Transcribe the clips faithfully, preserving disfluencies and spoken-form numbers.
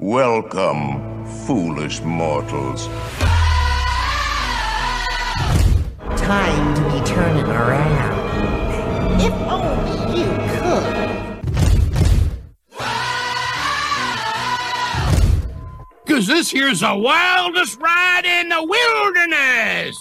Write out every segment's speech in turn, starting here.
Welcome, foolish mortals. Time to be turning around. If only you could. Cause this here's the wildest ride in the wilderness!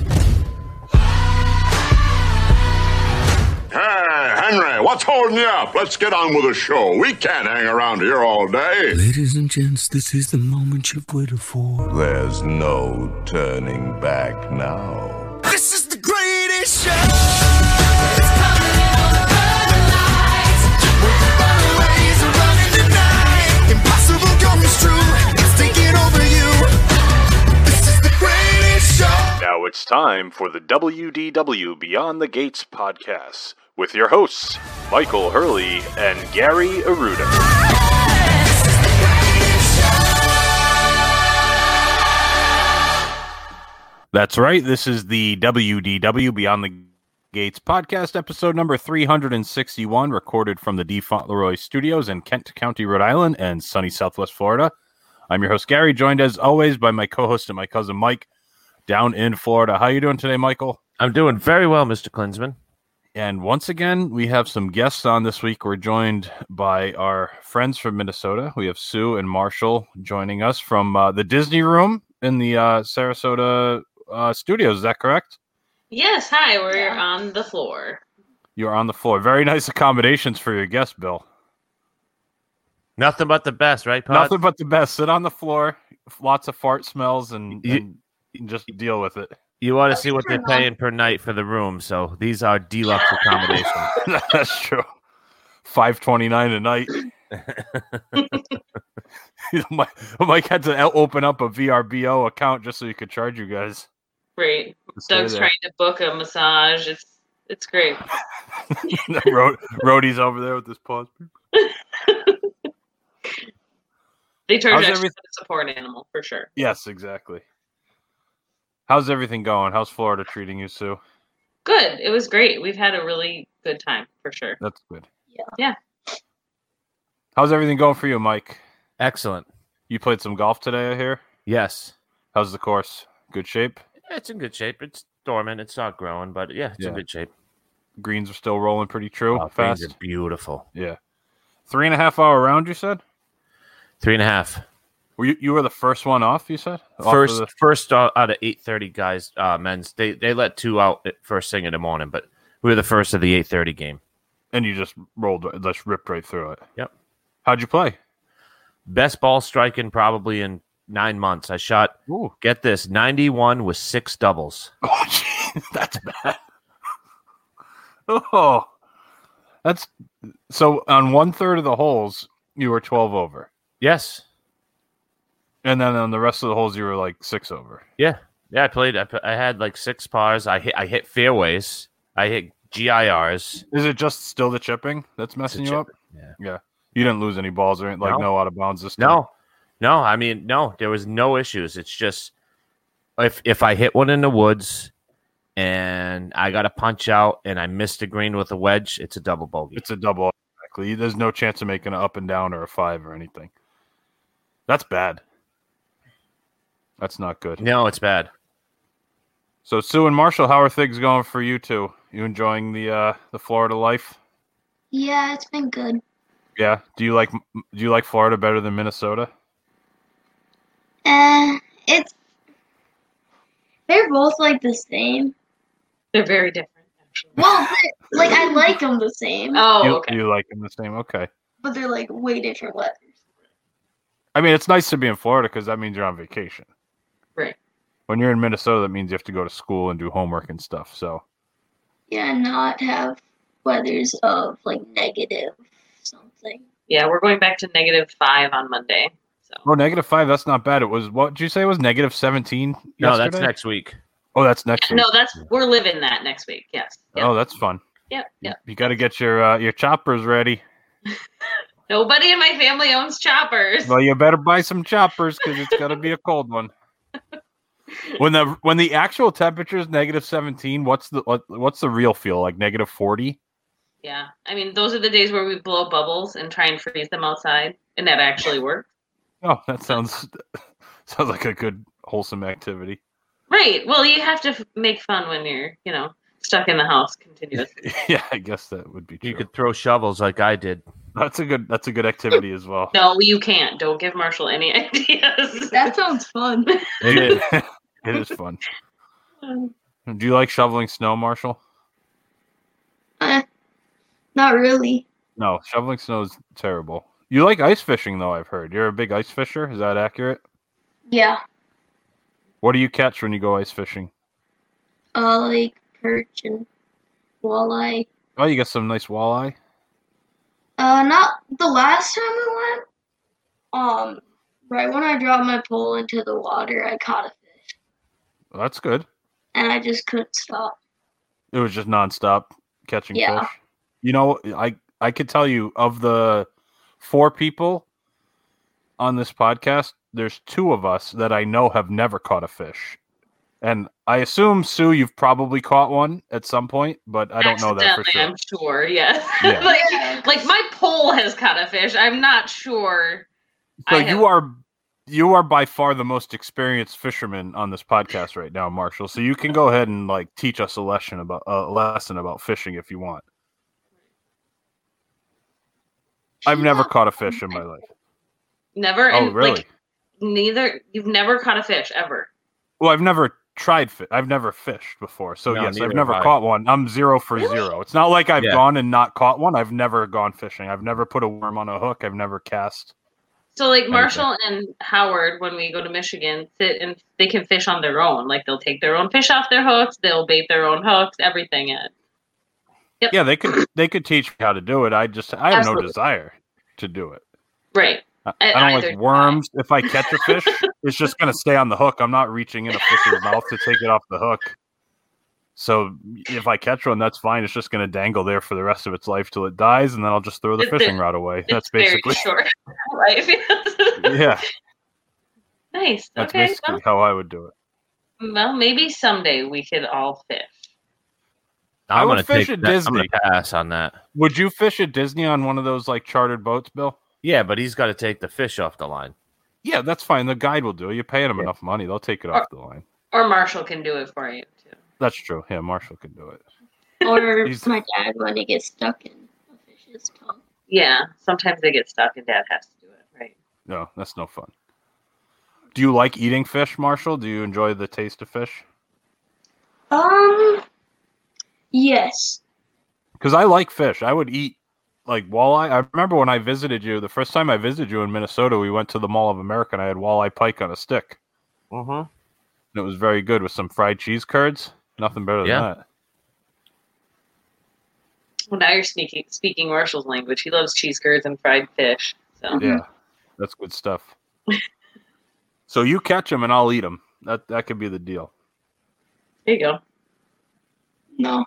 Hey, Henry, what's holding you up? Let's get on with the show. We can't hang around here all day. Ladies and gents, this is the moment you've waited for. There's no turning back now. This is the greatest show! It's coming in on the burning lights. With the runaways are running tonight. Impossible comes true. It's taking over you. This is the greatest show. Now it's time for the W D W Beyond the Gates podcast with your hosts, Michael Hurley and Gary Aruda. That's right. This is the W D W Beyond the Gates podcast, episode number three hundred sixty-one, recorded from the D. Fauntleroy Studios in Kent County, Rhode Island, and sunny Southwest Florida. I'm your host, Gary, joined as always by my co-host and my cousin, Mike, down in Florida. How you doing today, Michael? I'm doing very well, Mister Klinsman. And once again, we have some guests on this week. We're joined by our friends from Minnesota. We have Sue and Marshall joining us from uh, the Disney Room in the uh, Sarasota uh, studios. Is that correct? Yes. Hi, we're on the floor. You're on the floor. Very nice accommodations for your guest, Bill. Nothing but the best, right, Pod? Nothing but the best. Sit on the floor. Lots of fart smells and, You- and just deal with it. You want to see what they're paying per night for the room, so these are deluxe accommodations. That's true. Five twenty nine a night. Mike, Mike had to open up a V R B O account just so he could charge you guys. Great. Stay Doug's there. trying to book a massage. It's it's great. Ro- Rhodey's over there with his paws. They charge How's extra everything- for the support animal for sure. Yes, exactly. How's everything going? How's Florida treating you, Sue? Good. It was great. We've had a really good time for sure. That's good. Yeah. Yeah. How's everything going for you, Mike? Excellent. You played some golf today, I hear? Yes. How's the course? Good shape? It's in good shape. It's dormant. It's not growing, but yeah, it's Yeah. in good shape. Greens are still rolling pretty true. Oh, fast. greens are beautiful. Yeah. Three and a half hour round, you said? Three and a half. Were you, you were the first one off, you said? Off First, of the- first out out of eight thirty guys, uh, men's. They they let two out at first thing in the morning, but we were the first of the eight thirty game. and you just rolled, just ripped right through it. Yep. How'd you play? Best ball striking probably in nine months. I shot, Ooh. get this, ninety-one with six doubles. Oh, geez, that's bad. Oh, that's so on one third of the holes, you were twelve over. Yes. And then on the rest of the holes, you were like six over. Yeah. Yeah, I played. I, put- I had like six pars. I hit I hit fairways. I hit G I Rs. Is it just still the chipping that's messing It's you a up? Yeah. Yeah. You didn't lose any balls or anything, like No. no out of bounds this time? No. No, I mean, no, there was no issues. It's just if if I hit one in the woods and I got a punch out and I missed a green with a wedge, it's a double bogey. It's a double. Exactly. There's no chance of making an up and down or a five or anything. That's bad. That's not good. No, it's bad. So Sue and Marshall, how are things going for you two? You enjoying the uh, the Florida life? Yeah, it's been good. Yeah. Do you like do you like Florida better than Minnesota? Uh, it's they're both like the same. They're very different, actually. Well, they- like I like them the same, Oh, you, okay. you like them the same? Okay. but they're like way different weathers. I mean, it's nice to be in Florida because that means you're on vacation. Right. When you're in Minnesota, that means you have to go to school and do homework and stuff. So Yeah, not have weathers of like negative something. Yeah, we're going back to negative five on Monday. So oh, negative five. That's not bad. It was what did you say it was negative seventeen? No, that's yesterday? next week. Oh, that's next week. no, that's we're living that next week. Yes. Yep. Oh, that's fun. Yep. Yep. You got to get your uh, your choppers ready. Nobody in my family owns choppers. Well, you better buy some choppers because it's got to be a cold one. When the when the actual temperature is negative seventeen, what's the what, what's the real feel like? Negative forty? Yeah, I mean those are the days where we blow bubbles and try and freeze them outside, and that actually works. Oh, that sounds sounds like a good wholesome activity. Right. Well, you have to f- make fun when you're, you know, stuck in the house continuously. Yeah, I guess that would be true. You could throw shovels like I did. That's a good that's a good activity as well. No, you can't. Don't give Marshall any ideas. That sounds fun. It is. It is fun. Do you like shoveling snow, Marshall? Eh, not really. No, shoveling snow is terrible. You like ice fishing, though, I've heard. You're a big ice fisher. Is that accurate? Yeah. What do you catch when you go ice fishing? Uh, like perch and walleye. Oh, you get some nice walleye? Uh, not the last time I went. Um, right when I dropped my pole into the water, I caught a fish, Well, that's good. and I just couldn't stop. It was just nonstop catching Yeah. fish. You know, I I could tell you of the four people on this podcast, there's two of us that I know have never caught a fish. And I assume, Sue, you've probably caught one at some point, but I don't know that for Accidentally, sure. I'm sure, yes. Yeah. like, like my pole has caught a fish. I'm not sure. So I you have- are you are by far the most experienced fisherman on this podcast right now, Marshall. So you can go ahead and like teach us a lesson about a lesson about fishing if you want. I've never caught a fish in my life. Never. Oh, and, really? Like, neither. You've never caught a fish ever. Well, I've never tried. Fi- I've never fished before, so No, yes, neither I've never have I. caught one. I'm zero for Really? zero. It's not like I've Yeah. gone and not caught one. I've never gone fishing. I've never put a worm on a hook. I've never cast. So like Marshall and Howard, when we go to Michigan, sit and they can fish on their own. Like they'll take their own fish off their hooks. They'll bait their own hooks. Everything. In. Yep. Yeah, they could. They could teach me how to do it. I just. I have Absolutely. no desire to do it. Right. I, And I don't either like do worms. If I catch a fish, it's just going to stay on the hook. I'm not reaching in a fish's mouth to take it off the hook. So if I catch one, that's fine. It's just going to dangle there for the rest of its life till it dies, and then I'll just throw the It's fishing been- rod away. It's That's very basically short. Right. yeah. Nice. That's Okay. basically Well, how I would do it. well, maybe someday we could all fish. I I'm would gonna fish take at that- I'm Disney. gonna pass on that. Would you fish at Disney on one of those like chartered boats, Bill? Yeah, but he's got to take the fish off the line. Yeah, that's fine. The guide will do it. You're paying them enough money; they'll take it off the line. Or Marshall can do it for you too. That's true. Yeah, Marshall can do it. Or He's- my dad when he gets stuck in a fish's tongue. Yeah. Sometimes they get stuck, and Dad has to do it. Right. No, that's no fun. Do you like eating fish, Marshall? Do you enjoy the taste of fish? Um, yes. Because I like fish. I would eat like walleye. I remember when I visited you, the first time I visited you in Minnesota, we went to the Mall of America and I had walleye pike on a stick. Mm-hmm. And it was very good with some fried cheese curds. Nothing better than Yeah. that. Well, now you're speaking speaking Marshall's language. He loves cheese curds and fried fish. So Yeah, that's good stuff. So you catch them and I'll eat them. That that could be the deal. there you go. No.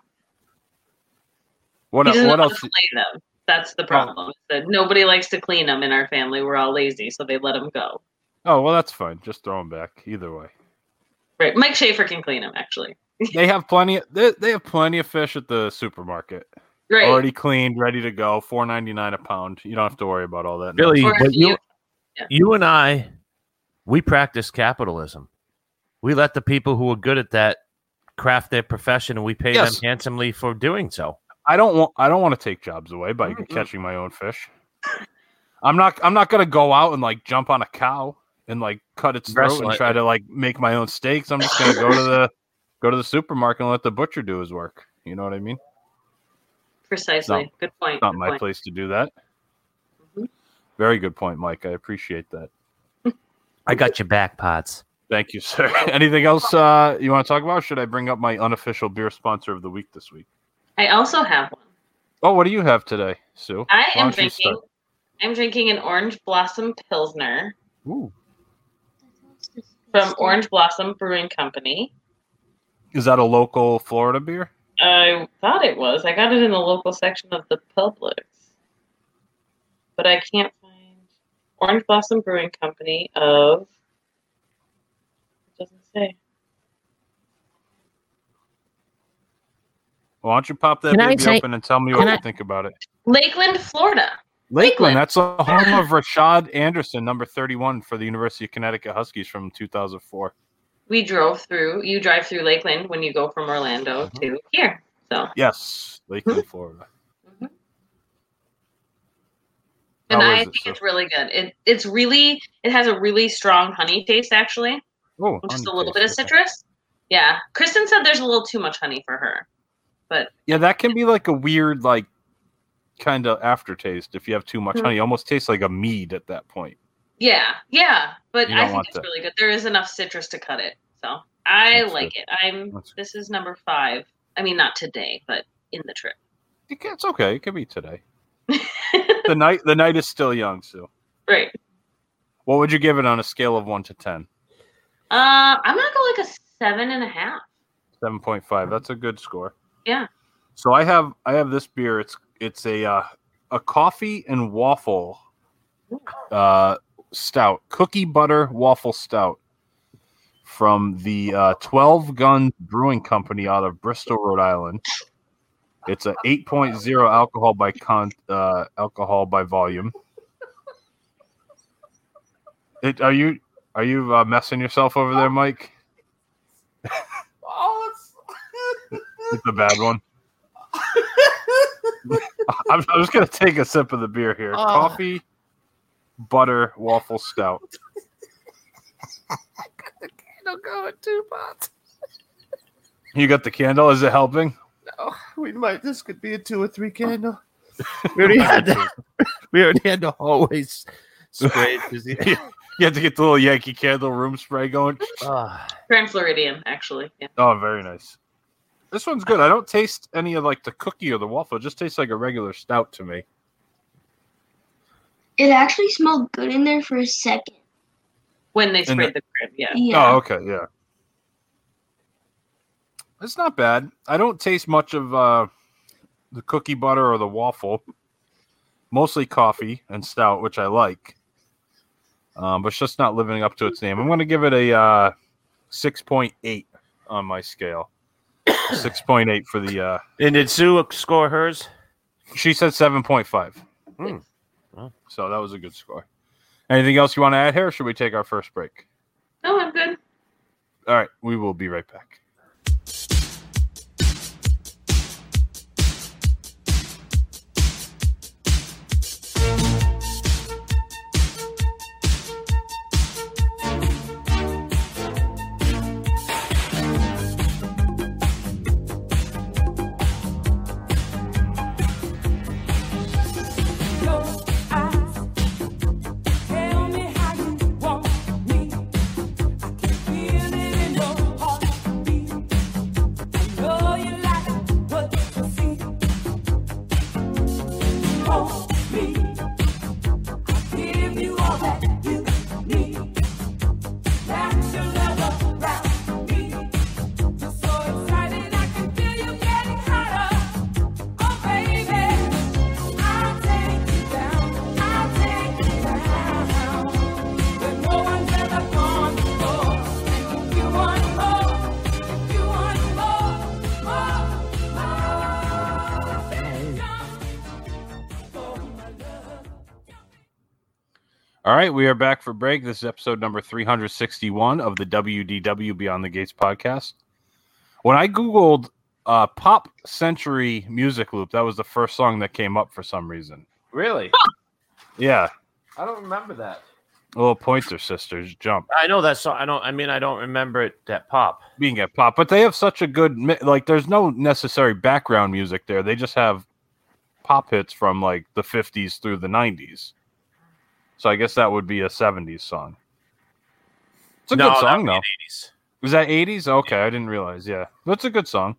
What he doesn't what know how else? to clean them. That's the problem. That nobody likes to clean them in our family. We're all lazy, so they let them go. Oh well, that's fine. Just throw them back. Either way, Right. Mike Schaefer can clean them, actually. they have plenty. Of, they they have plenty of fish at the supermarket. Right. Already cleaned, ready to go. Four ninety nine a pound. You don't have to worry about all that. Billy, Or if but you, you- yeah. you and I, we practice capitalism. We let the people who are good at that craft their profession, and we pay Yes. them handsomely for doing so. I don't want. I don't want to take jobs away by catching my own fish. I'm not. I'm not gonna go out and like jump on a cow and like cut its throat Wrestle and it. try to like make my own steaks. I'm just gonna go to the go to the supermarket and let the butcher do his work. You know what I mean? Precisely. No, Good point. It's not Good my point. place to do that. Mhm. Very good point, Mike. I appreciate that. I got your back, Pods. Thank you, sir. Anything else uh, you want to talk about? Or should I bring up my unofficial beer sponsor of the week this week? I also have one. Oh, what do you have today, Sue? I Why am don't you drinking. start? I'm drinking an Orange Blossom Pilsner Ooh. from Orange Blossom Brewing Company. Is that a local Florida beer? I thought it was. I got it in the local section of the Publix, but I can't find Orange Blossom Brewing Company of. It doesn't say. Why don't you pop that Can I baby say- open and tell me can what I- you think about it? Lakeland, Florida. Lakeland, that's a home of Rashad Anderson, number thirty-one for the University of Connecticut Huskies from two thousand four. We drove through. You drive through Lakeland when you go from Orlando Mm-hmm. to here. So Yes, Lakeland, Florida. And How I is it, think sir? it's really good. It it's really it has a really strong honey taste actually. Oh, Just honey a little taste, bit of okay. citrus. Yeah. Kristen said there's a little too much honey for her. But Yeah, that can be like a weird, like, kind of aftertaste if you have too much Mhm. honey. It almost tastes like a mead at that point. yeah, yeah. But You I don't think want it's the- really good. There is enough citrus to cut it. So I That's like good. it. I'm That's good. this is number five. I mean not today, but in the trip. It can- It's okay. It could be today. the night the night is still young, Sue. Right. What would you give it on a scale of one to ten? Uh I'm gonna go like a seven and a half. Seven point five. That's a good score. Yeah. So I have I have this beer. It's it's a uh, a coffee and waffle uh, stout, cookie butter waffle stout from the uh, twelve Gun Brewing Company out of Bristol, Rhode Island. It's a eight point oh alcohol by con uh, alcohol by volume. It, are you are you uh, messing yourself over there, Mike? Oh, it's... It's a bad one. I'm, I'm just gonna take a sip of the beer here. Oh. Coffee, butter, waffle stout. Don't go in two pots. You got the candle. Is it helping? No, we might. This could be a two or three candle. We already had the, we already had the hallways sprayed. 'cause he- You have to get the little Yankee Candle room spray going. Ah, Grand Floridian, actually. Yeah. Oh, very nice. This one's good. I don't taste any of like the cookie or the waffle. It just tastes like a regular stout to me. It actually smelled good in there for a second. When they And sprayed the- the crib, yeah. Yeah. Oh, okay, yeah. It's not bad. I don't taste much of uh, the cookie butter or the waffle. Mostly coffee and stout, which I like. Um, but it's just not living up to its name. I'm going to give it a uh, six point eight on my scale. six point eight for the... Uh, and did Sue score hers? she said seven point five. Hmm. Oh. So that was a good score. Anything else you want to add here, or should we take our first break? No, I'm good. All right, we will be right back. All right, we are back for break. This is episode number three hundred sixty-one of the W D W Beyond the Gates podcast. When I Googled uh, Pop Century Music Loop, that was the first song that came up for some reason. Really? Yeah, I don't remember that. little Pointer Sisters jump. I know that song. I don't. I mean, I don't remember it. That pop. Being at pop, but they have such a good mi- like. There's no necessary background music there. They just have pop hits from like the fifties through the nineties. So I guess that would be a seventies song. It's a No, good that song would be though. an eighties. Was that eighties? Okay, I didn't realize. Yeah, that's a good song.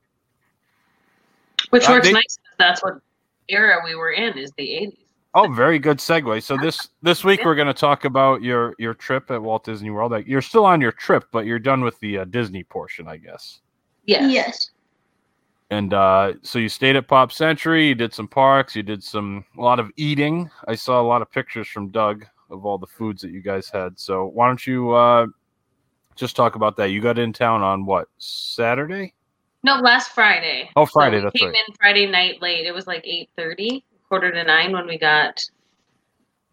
Which Uh, works they- nice. That's what era we were in, is the eighties. Oh, very good segue. So this this week we're going to talk about your your trip at Walt Disney World. Like, you're still on your trip, but you're done with the uh, Disney portion, I guess. Yes. Yes. And uh, so you stayed at Pop Century. You did some parks. You did some a lot of eating. I saw a lot of pictures from Doug of all the foods that you guys had. So why don't you uh, just talk about that? You got in town on what, Saturday? No, last Friday. Oh, Friday, So we that's came right. in Friday night late. It was like eight thirty, quarter to nine when we got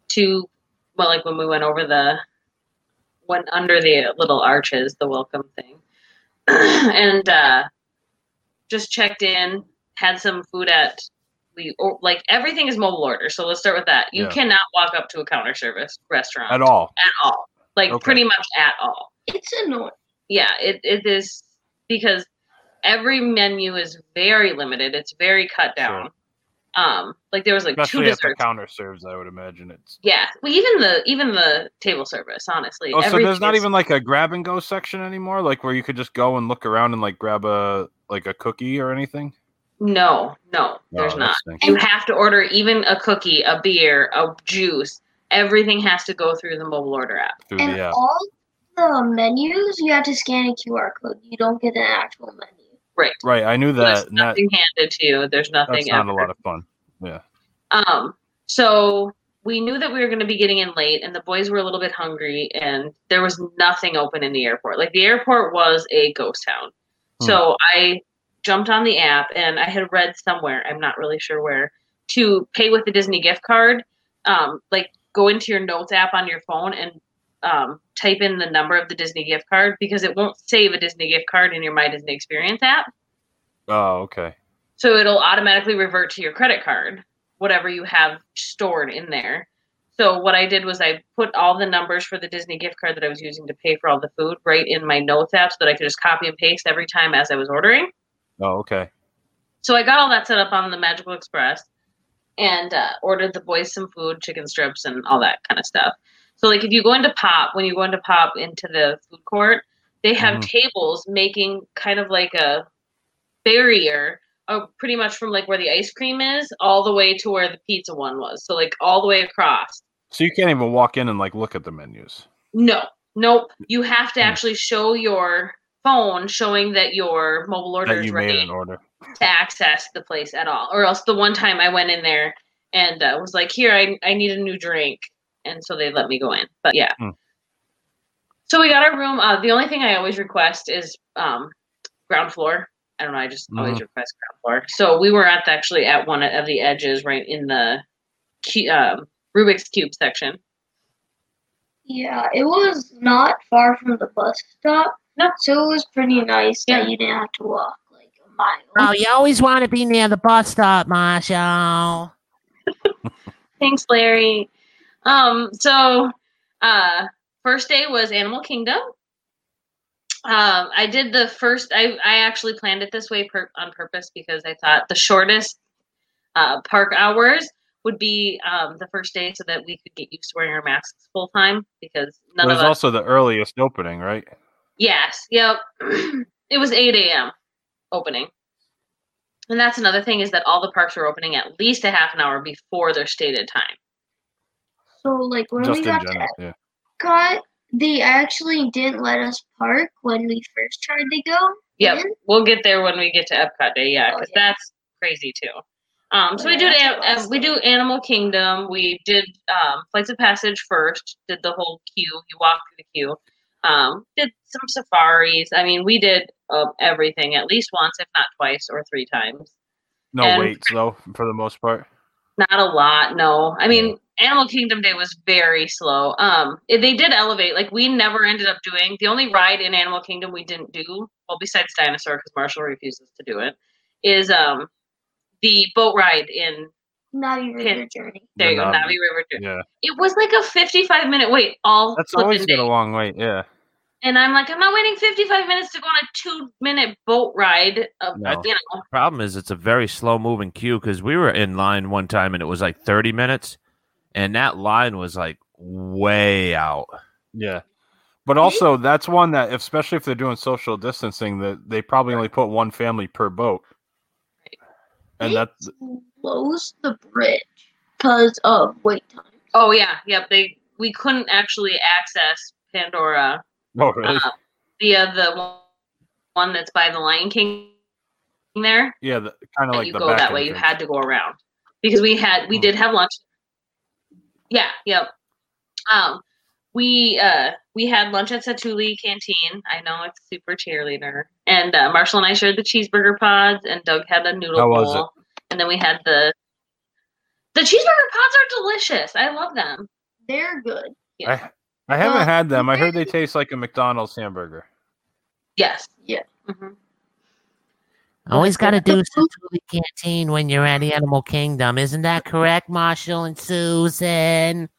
to, well, like when we went over the, went under the little arches, the welcome thing, and uh, just checked in, had some food at, we or, like everything is mobile order. So let's start with that. You Yeah. cannot walk up to a counter service restaurant At all. At all. Like Okay. pretty much at all. It's annoying. Yeah, it, it is because every menu is very limited. It's very cut down. Sure. Um, like there was like Especially two at the desserts. counter serves, I would imagine it's. Yeah, well, even the even the table service, honestly. Oh, so everything there's not is- even like a grab and go section anymore, like where you could just go and look around and like grab a like a cookie or anything. No, no, there's that not. stinks. You have to order even a cookie, a beer, a juice. Everything has to go through the mobile order app. Through And the app. all the menus, you have to scan a Q R code. You don't get an actual menu. Right. Right, I knew There's that. and that nothing handed to you. There's nothing. that's not ever. a lot of fun. Yeah. Um, so we knew that we were going to be getting in late, and the boys were a little bit hungry, and there was nothing open in the airport. Like the airport was a ghost town. Hmm. So I jumped on the app, and I had read somewhere, I'm not really sure where, to pay with the Disney gift card. Um, like go into your notes app on your phone and um, type in the number of the Disney gift card because it won't save a Disney gift card in your My Disney Experience app. Oh, okay. So it'll automatically revert to your credit card, whatever you have stored in there. So what I did was I put all the numbers for the Disney gift card that I was using to pay for all the food right in my notes app so that I could just copy and paste every time as I was ordering. Oh, okay. So I got all that set up on the Magical Express and uh, ordered the boys some food, chicken strips, and all that kind of stuff. So like if you go into Pop, when you go into Pop into the food court, they have Mhm. tables making kind of like a barrier uh, pretty much from like where the ice cream is all the way to where the pizza one was. So like all the way across. So you can't even walk in and like look at the menus. No, nope. You have to Hmm. actually show your phone showing that your mobile order That is you ready made an order. to access the place at all. Or else the one time I went in there and uh, was like, here, I, I need a new drink. And so they let me go in. But yeah. Hmm. So we got our room. Uh, the only thing I always request is um, ground floor. I don't know. I just always Mhm. request ground floor. So we were at the, actually at one of the edges right in the cu- um, Rubik's Cube section. Yeah, it was not far from the bus stop. No. So it was pretty nice Yeah. that you didn't have to walk like a mile. Oh, you always want to be near the bus stop, Marshall. Thanks, Larry. Um, so uh, first day was Animal Kingdom. Um, I did the first. I I actually planned it this way per, on purpose because I thought the shortest uh, park hours would be um, the first day, so that we could get used to wearing our masks full time. Because It none was of us. also the earliest opening, right? Yes. Yep. It was eight a.m. opening. And that's another thing is that all the parks were opening at least a half an hour before their stated time. So like when Just we in got general, to yeah. Epcot, they actually didn't let us park when we first tried to go. Yep, in. we'll get there when we get to Epcot Day. Yeah, Oh, because yeah. that's crazy too. Um, so Oh, we yeah, do that's an- uh, awesome. we do Animal Kingdom. We did um, Flights of Passage first. Did the whole queue. You walk through the queue. Um, did some safaris. I mean, we did uh, everything at least once, if not twice or three times. No And- waits though, for the most part. Not a lot, no. I mean, Animal Kingdom Day was very slow. Um, it- they did elevate. Like we never ended up doing the only ride in Animal Kingdom we didn't do. Well, besides Dinosaur, because Marshall refuses to do it, is um the boat ride in. Navi River Pin- Journey. There The you go, Navi. Navi River. Journey. Yeah, It was like a fifty-five minute wait all that's flipping always day. been a long wait. Yeah, And I'm like, I'm not waiting fifty-five minutes to go on a two minute boat ride. Of, No. You know, Problem is, it's a very slow moving queue because we were in line one time and it was like thirty minutes, and that line was like way out. yeah. But also, that's one that, especially if they're doing social distancing, that they probably only put one family per boat, and They that closed the bridge because of wait time. oh yeah, yep. They we couldn't actually access Pandora oh really? uh, via the one- one that's by the Lion King there. Yeah, the, kind of That like you the go back that way. You entrance. had to go around because we had we Hmm. did have lunch. Yeah, yep. Um, we uh we had lunch at Satuli Canteen. I know it's super cheerleader, and uh, Marshall and I shared the cheeseburger pods, and Doug had a noodle How was bowl, and then we had the the cheeseburger pods are delicious. I love them. they're good. Yeah. I I haven't Uh, had them. I heard they taste like a McDonald's hamburger. Yes. Yeah. hmm Always got to do Satuli Canteen when you're at Animal Kingdom. Isn't that correct, Marshall and Susan?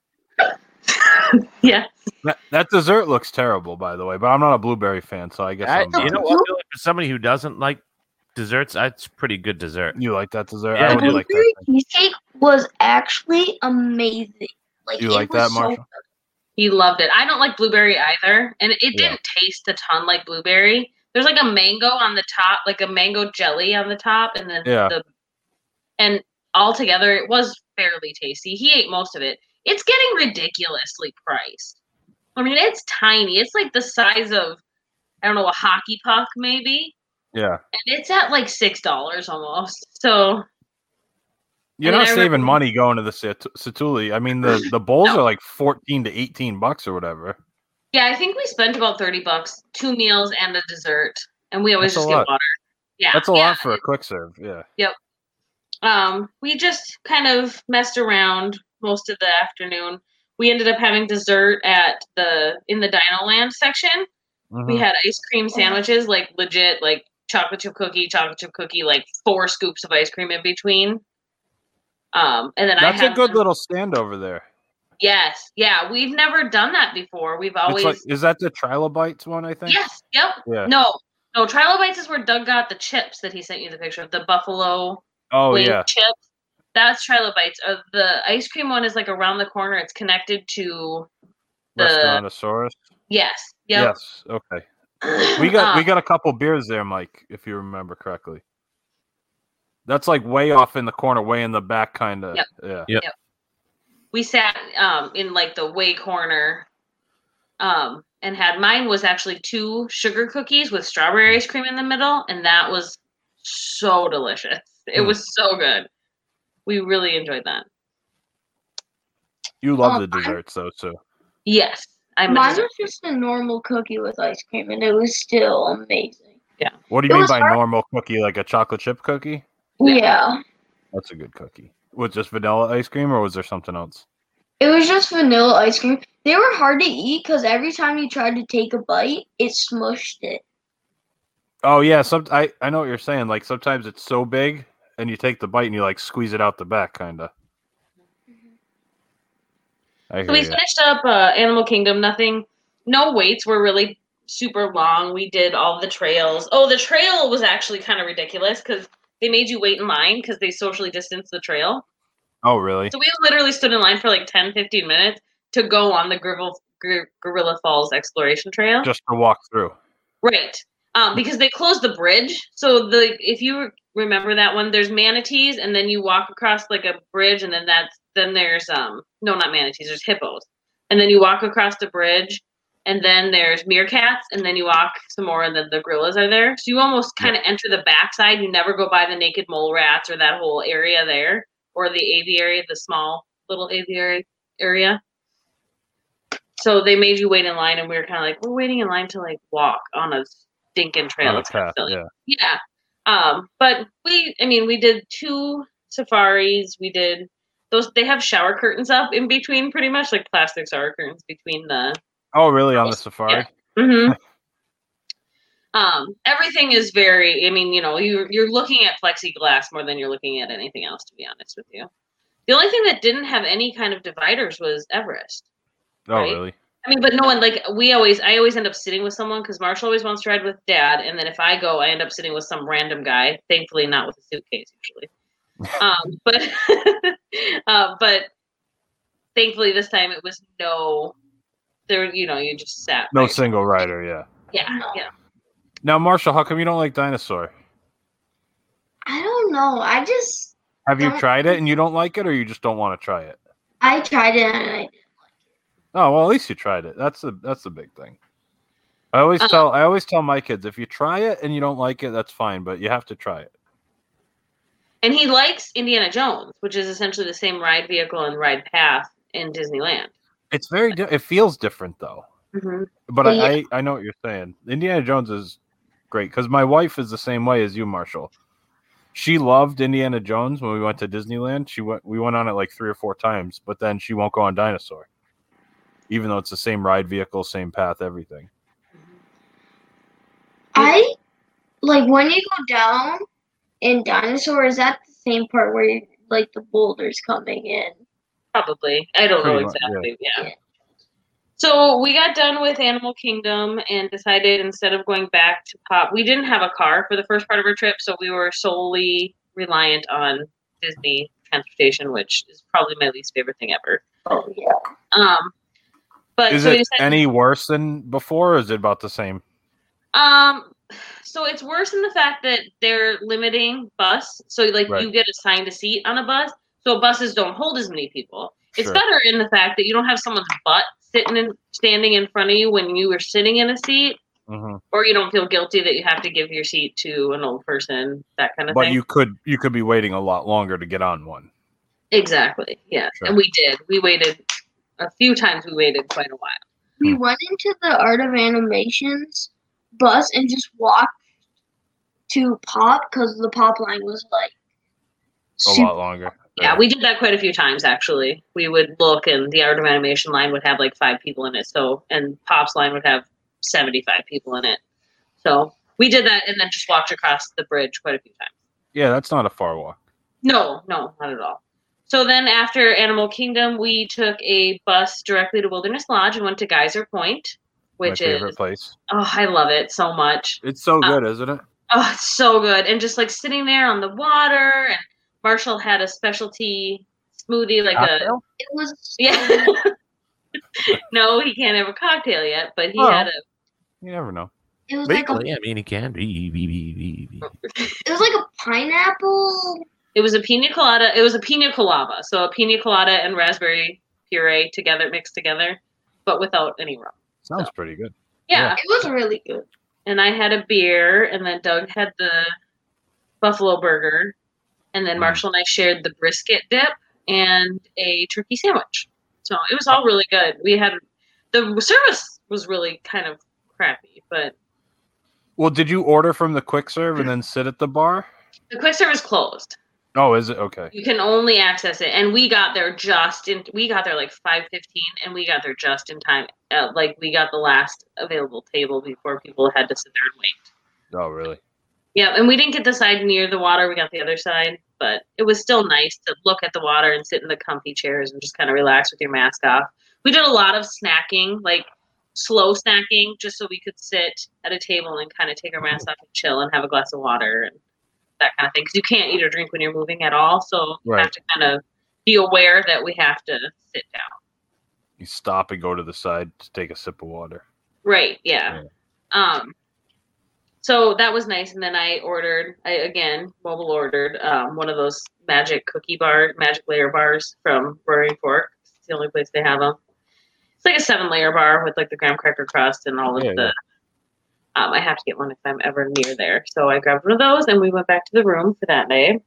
Yeah. That, that dessert looks terrible, by the way, but I'm not a blueberry fan, so I guess I, I'm you know biased. what? I feel like for somebody who doesn't like desserts, that's pretty good dessert. You like that dessert? Yeah, I I would do. like that. Blueberry cheesecake was actually amazing. Like You it like was that, so Marshall? good. He loved it. I don't like blueberry either, and it Yeah. didn't taste a ton like blueberry. There's like a mango on the top, like a mango jelly on the top, and then Yeah. the and altogether it was fairly tasty. He ate most of it. It's getting ridiculously priced. I mean, it's tiny. It's like the size of I don't know a hockey puck maybe, Yeah. and it's at like six dollars almost. So You're I mean, not I saving remember- money going to the Sat- Satuli. I mean, the, the bowls No. are like fourteen to eighteen bucks or whatever. yeah, I think we spent about thirty bucks, two meals and a dessert, and we always That's a just get lot. water. Yeah, That's a yeah. lot for a quick serve. Yeah. Yep. Um, we just kind of messed around most of the afternoon. We ended up having dessert at the in the Dino Land section. We Mhm. had ice cream sandwiches, like legit, like chocolate chip cookie, chocolate chip cookie, like four scoops of ice cream in between. Um, and then I That's a had good some- little stand over there. Yes, yeah, we've never done that before. We've always It's like, is that the Trilobites one? I think. yes, yep. Yeah. No, no, Trilobites is where Doug got the chips that he sent you the picture of the buffalo Oh wing yeah. chips. That's Trilobites. Uh, the ice cream one is like around the corner. It's connected to the Restaurantosaurus. yes, yep. Yes. Okay. We got we Um, got a couple beers there, Mike, if you remember correctly. That's like way off in the corner, way in the back, kind of. Yep. Yeah. Yep. Yep. we sat um in like the way corner, um, and had mine was actually two sugar cookies with strawberry ice cream in the middle, and that was so delicious. It Hmm. was so good. We really enjoyed that. You love Um, the desserts though, so Yes, I'm. a Mine dessert- was just a normal cookie with ice cream, and it was still amazing. what do It you mean was by hard- normal cookie? Like a chocolate chip cookie? Yeah. That's a good cookie. Was just vanilla ice cream, or was there something else? It was just vanilla ice cream. They were hard to eat because every time you tried to take a bite, it smushed it. Oh yeah, some I I know what you're saying. Like sometimes it's so big, and you take the bite and you like squeeze it out the back, kind of. I So hear we you. finished up uh, Animal Kingdom. Nothing, no waits were really super long. We did all the trails. Oh, the trail was actually kind of ridiculous because they made you wait in line because they socially distanced the trail. Oh really? So we literally stood in line for like ten, fifteen minutes to go on the Gorilla, Gorilla Falls exploration trail. Just to walk through. Right. Um, because they closed the bridge. So the if you remember that one, there's manatees, and then you walk across like a bridge, and then that's then there's um no not manatees, there's hippos, and then you walk across the bridge, and then there's meerkats, and then you walk some more, and then the gorillas are there. So you almost kind of enter the backside. You never go by the naked mole rats or that whole area there, or the aviary, the small little aviary area. So they made you wait in line, and we were kind of like, we're waiting in line to like walk on a stinking trail. On a It's kind of path, silly. yeah. Yeah. Um, but we, I mean, we did two safaris. We did those. They have shower curtains up in between, pretty much like plastic shower curtains between the. Oh really? On the safari? hmm um, everything is very. I mean, you know, you you're looking at plexiglass more than you're looking at anything else. To be honest with you, the only thing that didn't have any kind of dividers was Everest. Oh right? really? I mean, but no one like we always. I always end up sitting with someone because Marshall always wants to ride with Dad, and then if I go, I end up sitting with some random guy. Thankfully, not with a suitcase usually. Um, but uh, but thankfully this time it was no. There, you know, you just sat. No by- single rider, yeah. Yeah, yeah. Now, Marshall, how come you don't like dinosaur? I don't know. I just Have you Don't- tried it and you don't like it, or you just don't want to try it? I tried it and I Oh well, at least you tried it. That's the that's the big thing. I always Uh, tell I always tell my kids if you try it and you don't like it, that's fine, but you have to try it. And he likes Indiana Jones, which is essentially the same ride vehicle and ride path in Disneyland. It's very di- it feels different though. Mm-hmm. But I, Yeah. I I know what you're saying. Indiana Jones is great because my wife is the same way as you, Marshall. She loved Indiana Jones when we went to Disneyland. She went. We went on it like three or four times, but then she won't go on Dinosaur, even though it's the same ride vehicle, same path, everything. I like when you go down in Dinosaur. Is that the same part where you, like the boulders coming in? Probably. I don't Pretty know much, exactly. Yeah. Yeah. So we got done with Animal Kingdom and decided instead of going back to Pop, we didn't have a car for the first part of our trip, so we were solely reliant on Disney transportation, which is probably my least favorite thing ever. Oh yeah. Um, but Is so we it decided, any worse than before, or is it about the same? Um, so it's worse in the fact that they're limiting bus. So like Right. you get assigned a seat on a bus, so buses don't hold as many people. It's Sure. better in the fact that you don't have someone's butt sitting and standing in front of you when you were sitting in a seat, hmm or you don't feel guilty that you have to give your seat to an old person, that kind of But thing. you could you could be waiting a lot longer to get on one. Exactly. Yeah. Sure. And we did. We waited a few times. We waited quite a while. We went into the Art of Animations bus and just walked to Pop because the Pop line was like A super. lot longer. Yeah, we did that quite a few times actually. We would look and the Art of Animation line would have like five people in it. So and Pop's line would have seventy-five people in it. So we did that and then just walked across the bridge quite a few times. Yeah, that's not a far walk. No, no, not at all. So then after Animal Kingdom, we took a bus directly to Wilderness Lodge and went to Geyser Point, which My favorite is place. oh, I love it so much. It's so Uh, good, isn't it? Oh, it's so good. And just like sitting there on the water, and Marshall had a specialty smoothie, like Cocktail? It was a yeah. No, he can't have a cocktail yet, but he Oh. had a You never know. it was like a Legally, I mean, he can be. be, be, be, be. it was like a pineapple. it was a pina colada. It was a pina colada, so a pina colada and raspberry puree together, mixed together, but without any rum. Sounds So. pretty good. Yeah. It was really good. And I had a beer, and then Doug had the buffalo burger, and then Mm. Marshall and I shared the brisket dip and a turkey sandwich. So it was all really good. We had the service was really kind of crappy, but Well, did you order from the quick serve and then sit at the bar? the quick service closed. Oh, is it? Okay. You can only access it, and we got there just in. We got there like five fifteen, and we got there just in time. Uh, like we got the last available table before people had to sit there and wait. Oh, really? Yeah, and we didn't get the side near the water. We got the other side, but it was still nice to look at the water and sit in the comfy chairs and just kind of relax with your mask off. We did a lot of snacking, like slow snacking, just so we could sit at a table and kind of take our mask off and chill and have a glass of water and that kind of thing. Because you can't eat or drink when you're moving at all, so you Right. have to kind of be aware that we have to sit down. You stop and go to the side to take a sip of water. Right, yeah. Um, so that was nice. And then I ordered, I again, mobile ordered um, one of those magic cookie bar, magic layer bars from Roaring Fork. It's the only place they have them. It's like a seven layer bar with like the graham cracker crust and all of Yeah, the. yeah. Um, I have to get one if I'm ever near there. So I grabbed one of those and we went back to the room for that day.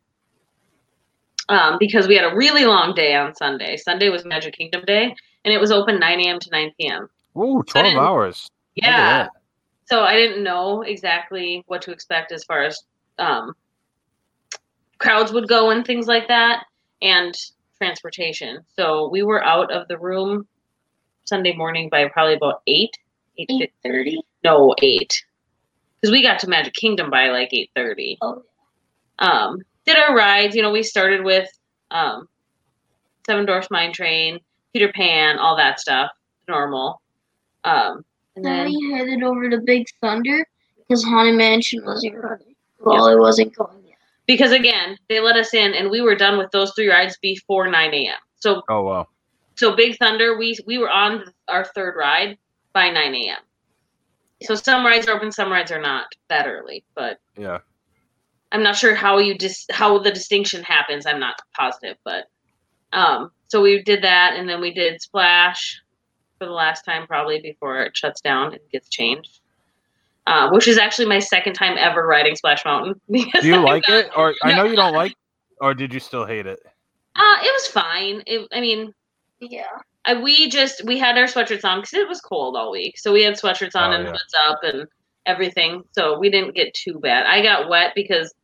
Um, because we had a really long day on Sunday. Sunday was Magic Kingdom Day, and it was open nine a.m. to nine p.m. Ooh, So I twelve didn't- hours. Look at Yeah. that. So I didn't know exactly what to expect as far as um, crowds would go and things like that, and transportation. So we were out of the room Sunday morning by probably about eight. Eight, Eight thirty. no, eight. Because we got to Magic Kingdom by like eight thirty. Oh. Um, did our rides. You know, we started with um, Seven Dwarfs Mine Train, Peter Pan, all that stuff, normal. Um, and Then then we headed over to Big Thunder because Haunted Mansion wasn't running. Well, it wasn't going yet. because again, they let us in, and we were done with those three rides before nine a.m. So, Oh, wow. so Big Thunder, we we were on our third ride by nine a.m. So some rides are open, some rides are not that early, but Yeah. I'm not sure how you dis- how the distinction happens. I'm not positive, but um, so we did that, and then we did Splash for the last time, probably before it shuts down and gets changed. Uh, which is actually my second time ever riding Splash Mountain. because Do you I like got- it? Or I know No. you don't like, or did you still hate it? Uh, it was fine. It, I mean, Yeah. I, we just we had our sweatshirts on because it was cold all week, so we had sweatshirts on Oh, and yeah. hoods up and everything. So we didn't get too bad. I got wet because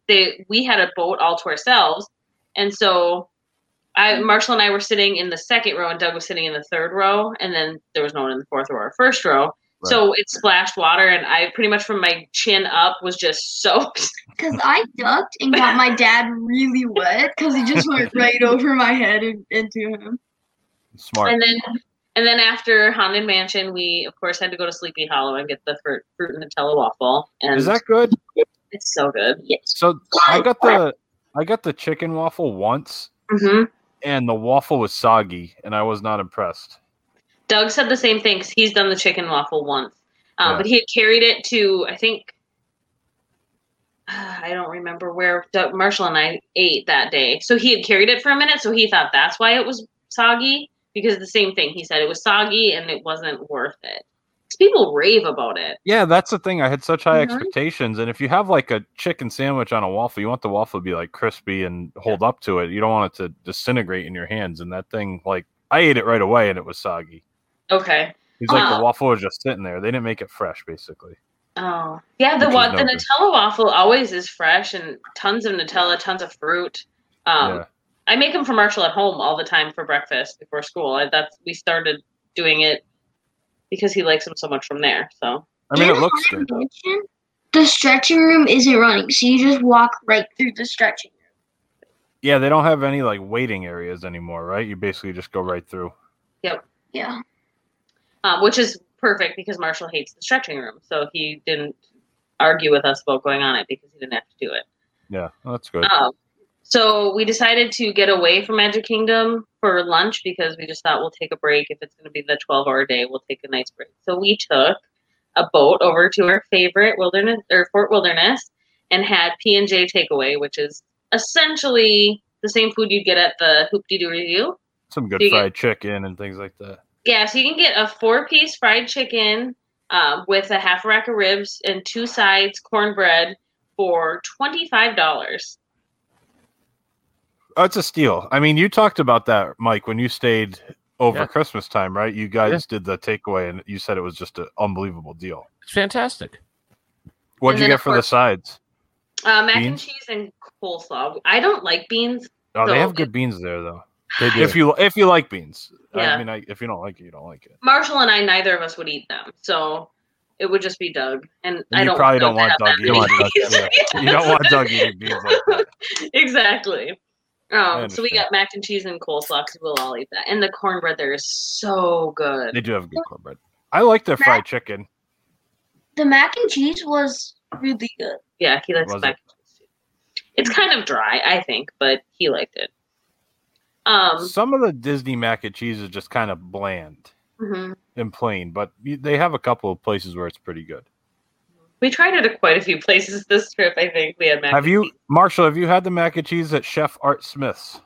they we had a boat all to ourselves, and so I Marshall and I were sitting in the second row, and Doug was sitting in the third row, and then there was no one in the fourth row or first row. Right. So it splashed water, and I pretty much from my chin up was just soaked. Because I ducked and got my dad really wet because he just went right over my head and, into him. Smart. And then, and then after Haunted Mansion, we of course had to go to Sleepy Hollow and get the fruit, fruit and Nutella waffle. And is that good? It's so good. Yes. So I got the I got the chicken waffle once, mm-hmm. and the waffle was soggy, and I was not impressed. Doug said the same thing because he's done the chicken waffle once, um, yeah. but he had carried it to I think uh, I don't remember where Doug, Marshall and I ate that day. So he had carried it for a minute, so he thought that's why it was soggy because the same thing he said it was soggy and it wasn't worth it. Because people rave about it. Yeah, that's the thing. I had such high mm-hmm. expectations, and if you have like a chicken sandwich on a waffle, you want the waffle to be like crispy and hold up to it. You don't want it to disintegrate in your hands. And that thing, like I ate it right away, and it was soggy. Okay. He's like, uh, the waffle was just sitting there. They didn't make it fresh, basically. Oh. Yeah, the one, no the good. Nutella waffle always is fresh and tons of Nutella, tons of fruit. Um, yeah. I make them for Marshall at home all the time for breakfast before school. I, that's We started doing it because he likes them so much from there. So I mean, it looks good. The stretching room isn't running, so you just walk right through the stretching room. Yeah, they don't have any like waiting areas anymore, right? You basically just go right through. Yep. Yeah. Um, which is perfect because Marshall hates the stretching room, so he didn't argue with us about going on it because he didn't have to do it. Yeah, well, that's good. Um, so we decided to get away from Magic Kingdom for lunch because we just thought we'll take a break. If it's going to be the twelve-hour day, we'll take a nice break. So we took a boat over to our favorite wilderness or Fort Wilderness and had P and J takeaway, which is essentially the same food you'd get at the Hoop-Dee-Doo Review. Some good so fried get, chicken and things like that. Yeah, so you can get a four-piece fried chicken um, with a half rack of ribs and two sides cornbread for twenty-five dollars. Oh, it's a steal. I mean, you talked about that, Mike, when you stayed over yeah. Christmas time, right? You guys yeah. did the takeaway, and you said it was just an unbelievable deal. It's fantastic. What did you get for the sides? Uh, mac beans? and cheese and coleslaw. I don't like beans. Oh, so they have good beans there, though. They do. If you if you like beans, yeah. I mean, I, if you don't like it, you don't like it. Marshall and I, neither of us would eat them, so it would just be Doug. And, and I you don't probably don't want Doug. You, want Doug yeah. you don't want Doug eating beans like that. Exactly. Um, so we got mac and cheese and coleslaw because we'll all eat that. And the cornbread there is so good. They do have good cornbread. I like their fried chicken. The mac and cheese was really good. Yeah, he likes was mac it? and cheese too. It's kind of dry, I think, but he liked it. Um, Some of the Disney mac and cheese is just kind of bland mm-hmm. and plain, but they have a couple of places where it's pretty good. We tried it at quite a few places this trip. I think we had mac. Have and you, cheese. Marshall? Have you had the mac and cheese at Chef Art Smith's?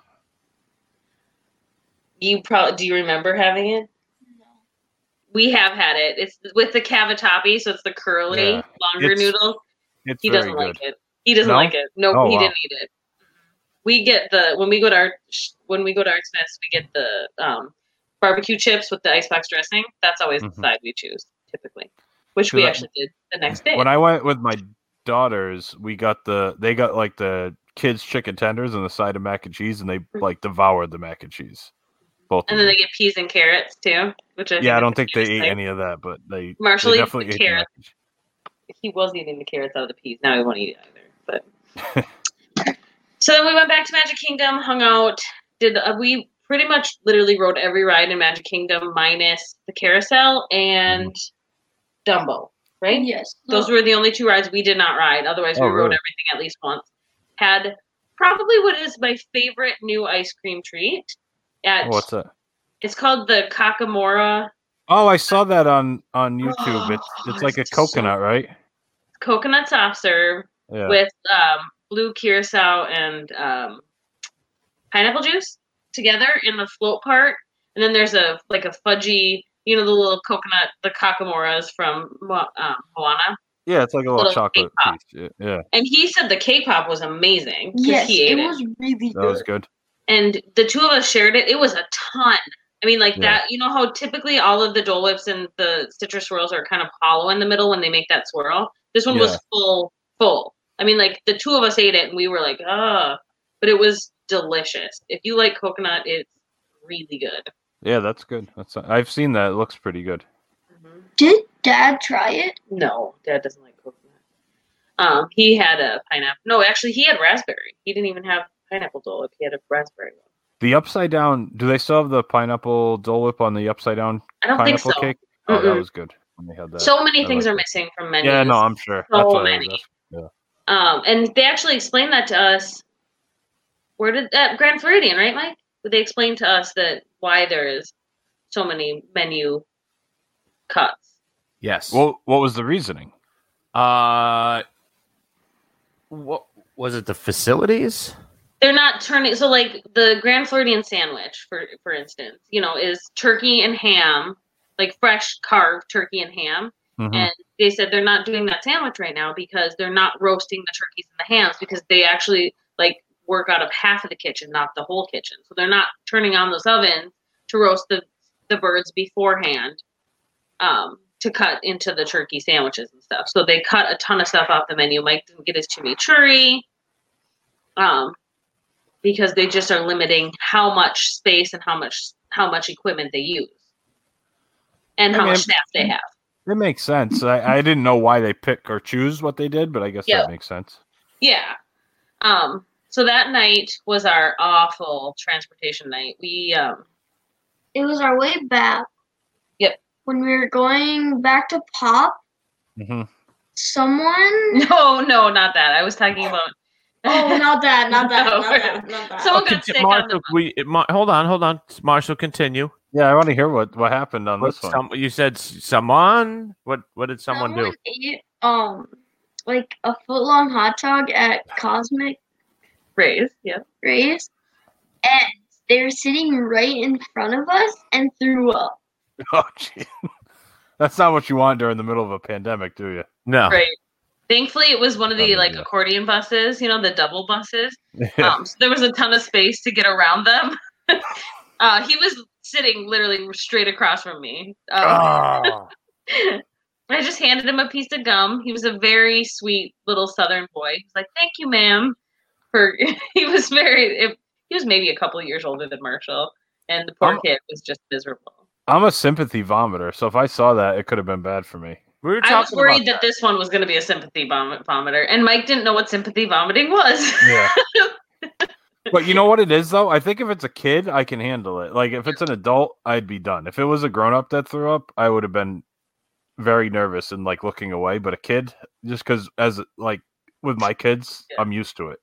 You probably do. You remember having it? No. We have had it. It's with the cavatappi, so it's the curly, Yeah. longer It's- noodle. It's He very doesn't good. like it. He doesn't No? like it. Nope, Oh, he wow. didn't eat it. We get the when we go to our when we go to Art Smith's, we get the um, barbecue chips with the icebox dressing. That's always Mhm. the side we choose typically, which we Cause I- actually did the next day. When I went with my daughters, we got the they got like the kids chicken tenders and the side of mac and cheese, and they like devoured the mac and cheese. Both. and of then them. they get peas and carrots too, which I yeah, I is don't the think they cutest ate thing. any of that, but they, Marshall they eats definitely the ate the carrots. mac and cheese. He was eating the carrots out of the peas. Now he won't eat it either. But so then we went back to Magic Kingdom, hung out. Did uh, we pretty much literally rode every ride in Magic Kingdom minus the carousel and Dumbo, right? Yes. Those were the only two rides we did not ride. Otherwise, we Oh, rode really? everything at least once. Had probably what is my favorite new ice cream treat. At What's that? It's called the Kakamora Oh, I saw that on on YouTube. Oh, It's it's like a it's so- coconut, right? coconut soft serve Yeah. with um, blue curacao and um, pineapple juice together in the float part, and then there's a like a fudgy, you know, the little coconut, the Kakamoras from Mo- um, Moana. Yeah, it's like a little, Little chocolate K-pop. piece. Yeah, yeah, And he said the K-pop was amazing because Yes, he ate it it. was really that good. was good. And the two of us shared it. It was a ton. I mean, like Yeah. that. You know how typically all of the Dole Whips and the citrus swirls are kind of hollow in the middle when they make that swirl. This one was Yeah. full, full. I mean, like the two of us ate it and we were like, ah, but it was delicious. If you like coconut, it's really good. Yeah, that's good. That's I've seen that. It looks pretty good. Did Dad try it? No, Dad doesn't like coconut. Um, he had a pineapple. No, actually, he had raspberry. He didn't even have pineapple Dole Whip. He had a raspberry one. The upside down. Do they still have the pineapple Dole Whip on the upside down I don't think pineapple so. cake? Oh, that Mm-mm. was good when they had that. So many I things liked are it. missing from menus. Yeah, no, I'm sure. So That's what I was many. asking. Yeah. Um, and they actually explained that to us. Where did that Grand Floridian, right, Mike? They explained to us that why there is so many menu cuts. Yes. Well, what was the reasoning? Uh, what was it? The facilities? They're not turning. So, like the Grand Floridian sandwich, for for instance, you know, is turkey and ham, like fresh carved turkey and ham. Mhm. And they said they're not doing that sandwich right now because they're not roasting the turkeys and the hams because they actually like work out of half of the kitchen, not the whole kitchen. So they're not turning on those ovens to roast the, the birds beforehand um, to cut into the turkey sandwiches and stuff. So they cut a ton of stuff off the menu. Mike didn't get his chimichurri um, because they just are limiting how much space and how much how much equipment they use and I how mean, much staff they have. It makes sense. I, I didn't know why they pick or choose what they did, but I guess Yeah. that makes sense. Yeah. Um, so that night was our awful transportation night. We um It was our way back. Yep. When we were going back to Pop, Mm-hmm. someone. no, no, not that. I was talking about Oh, not that, not that, No. not that, not that. Someone Okay, got sick on Marshall, the we, Mar- hold on, hold on. Marshall, continue. Yeah, I want to hear what, what happened on What this one. some, you said s- someone? What What did someone, do? ate um like a foot long hot dog at Cosmic raise. Yeah. Rays, and they were sitting right in front of us and threw up. Oh, gee. That's not what you want during the middle of a pandemic, do you? No. Right. Thankfully, it was one of the Not a like big deal. accordion buses, you know, the double buses. Yeah. Um, so there was a ton of space to get around them. uh, he was sitting literally straight across from me. Um, Oh. I just handed him a piece of gum. He was a very sweet little Southern boy. He was like, "Thank you, ma'am." For he was very. It, he was maybe a couple of years older than Marshall, and the poor I'm- kid was just miserable. I'm a sympathy vomiter, so if I saw that, it could have been bad for me. We were I was talking worried about that this one was going to be a sympathy vomit vomiter, and Mike didn't know what sympathy vomiting was. Yeah. But you know what it is, though? I think if it's a kid, I can handle it. Like, if it's an adult, I'd be done. If it was a grown-up that threw up, I would have been very nervous and, like, looking away. But a kid, just because, as, like, with my kids, Yeah. I'm used to it.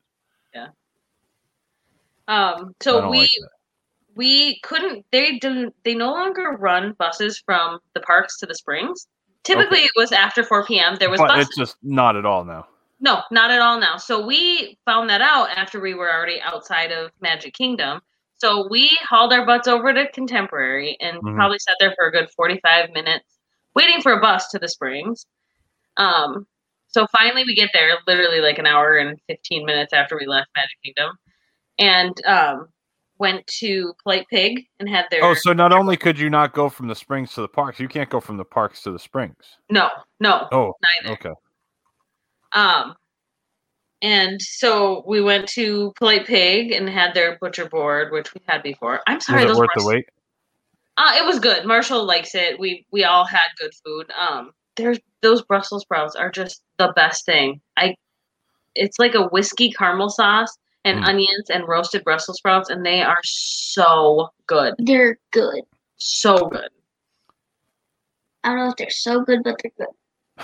Um, I so don't we like that. we couldn't. They do. They no longer run buses from the parks to the Springs. Typically, Okay. it was after four p.m. There was But buses. it's just not at all now. No, not at all now. So we found that out after we were already outside of Magic Kingdom. So we hauled our butts over to Contemporary and Mhm. probably sat there for a good forty-five minutes waiting for a bus to the Springs. Um, so finally we get there literally like an hour and fifteen minutes after we left Magic Kingdom and um, went to Polite Pig and had their Oh, so not only could you not go from the Springs to the parks, you can't go from the parks to the Springs. no, no, Oh, neither. okay. Um, and so we went to Polite Pig and had their butcher board, which we had before. I'm sorry, Was it those worth Brussels- the wait? Uh, it was good. Marshall likes it. We we all had good food. Um, there's those Brussels sprouts are just the best thing. I, it's like a whiskey caramel sauce and Mm. onions and roasted Brussels sprouts, and they are so good, They're good. so good. I don't know if they're so good, but they're good.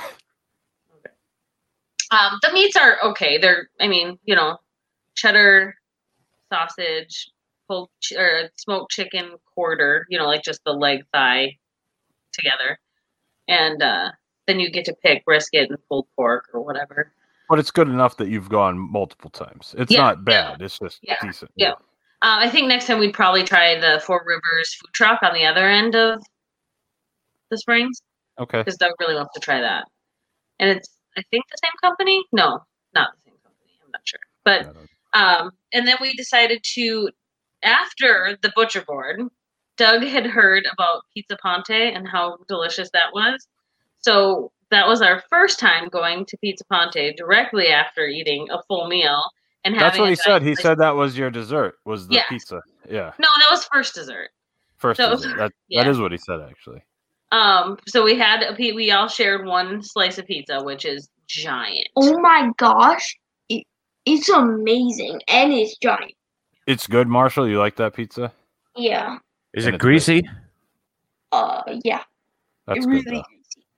Um, the meats are okay. They're, I mean, you know, cheddar, sausage, pulled ch- or smoked chicken quarter. You know, like just the leg thigh together, and uh, then you get to pick brisket and pulled pork or whatever. But it's good enough that you've gone multiple times. It's Yeah, not bad. It's just Yeah, decent. yeah. Uh, I think next time we'd probably try the Four Rivers food truck on the other end of the Springs Okay. because Doug really wants to try that. And it's, I think, the same company. No, not the same company. I'm not sure. But um, and then we decided to, after the butcher board, Doug had heard about Pizza Ponte and how delicious that was. So that was our first time going to Pizza Ponte directly after eating a full meal and having. That's what a he giant said. He slice- said that was your dessert. Was the Yes. pizza? Yeah. No, that was first dessert. First So- dessert. That yeah. that is what he said actually. Um, so we had a pe- we all shared one slice of pizza, which is giant. Oh my gosh, it, it's amazing and it's giant. It's good, Marshall. You like that pizza? Yeah. Is And it it's greasy? Uh, yeah. That's it good. really Though. greasy.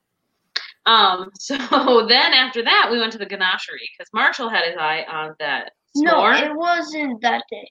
Um, so then after that, we went to the ganachery because Marshall had his eye on that No, s'more. it wasn't that day.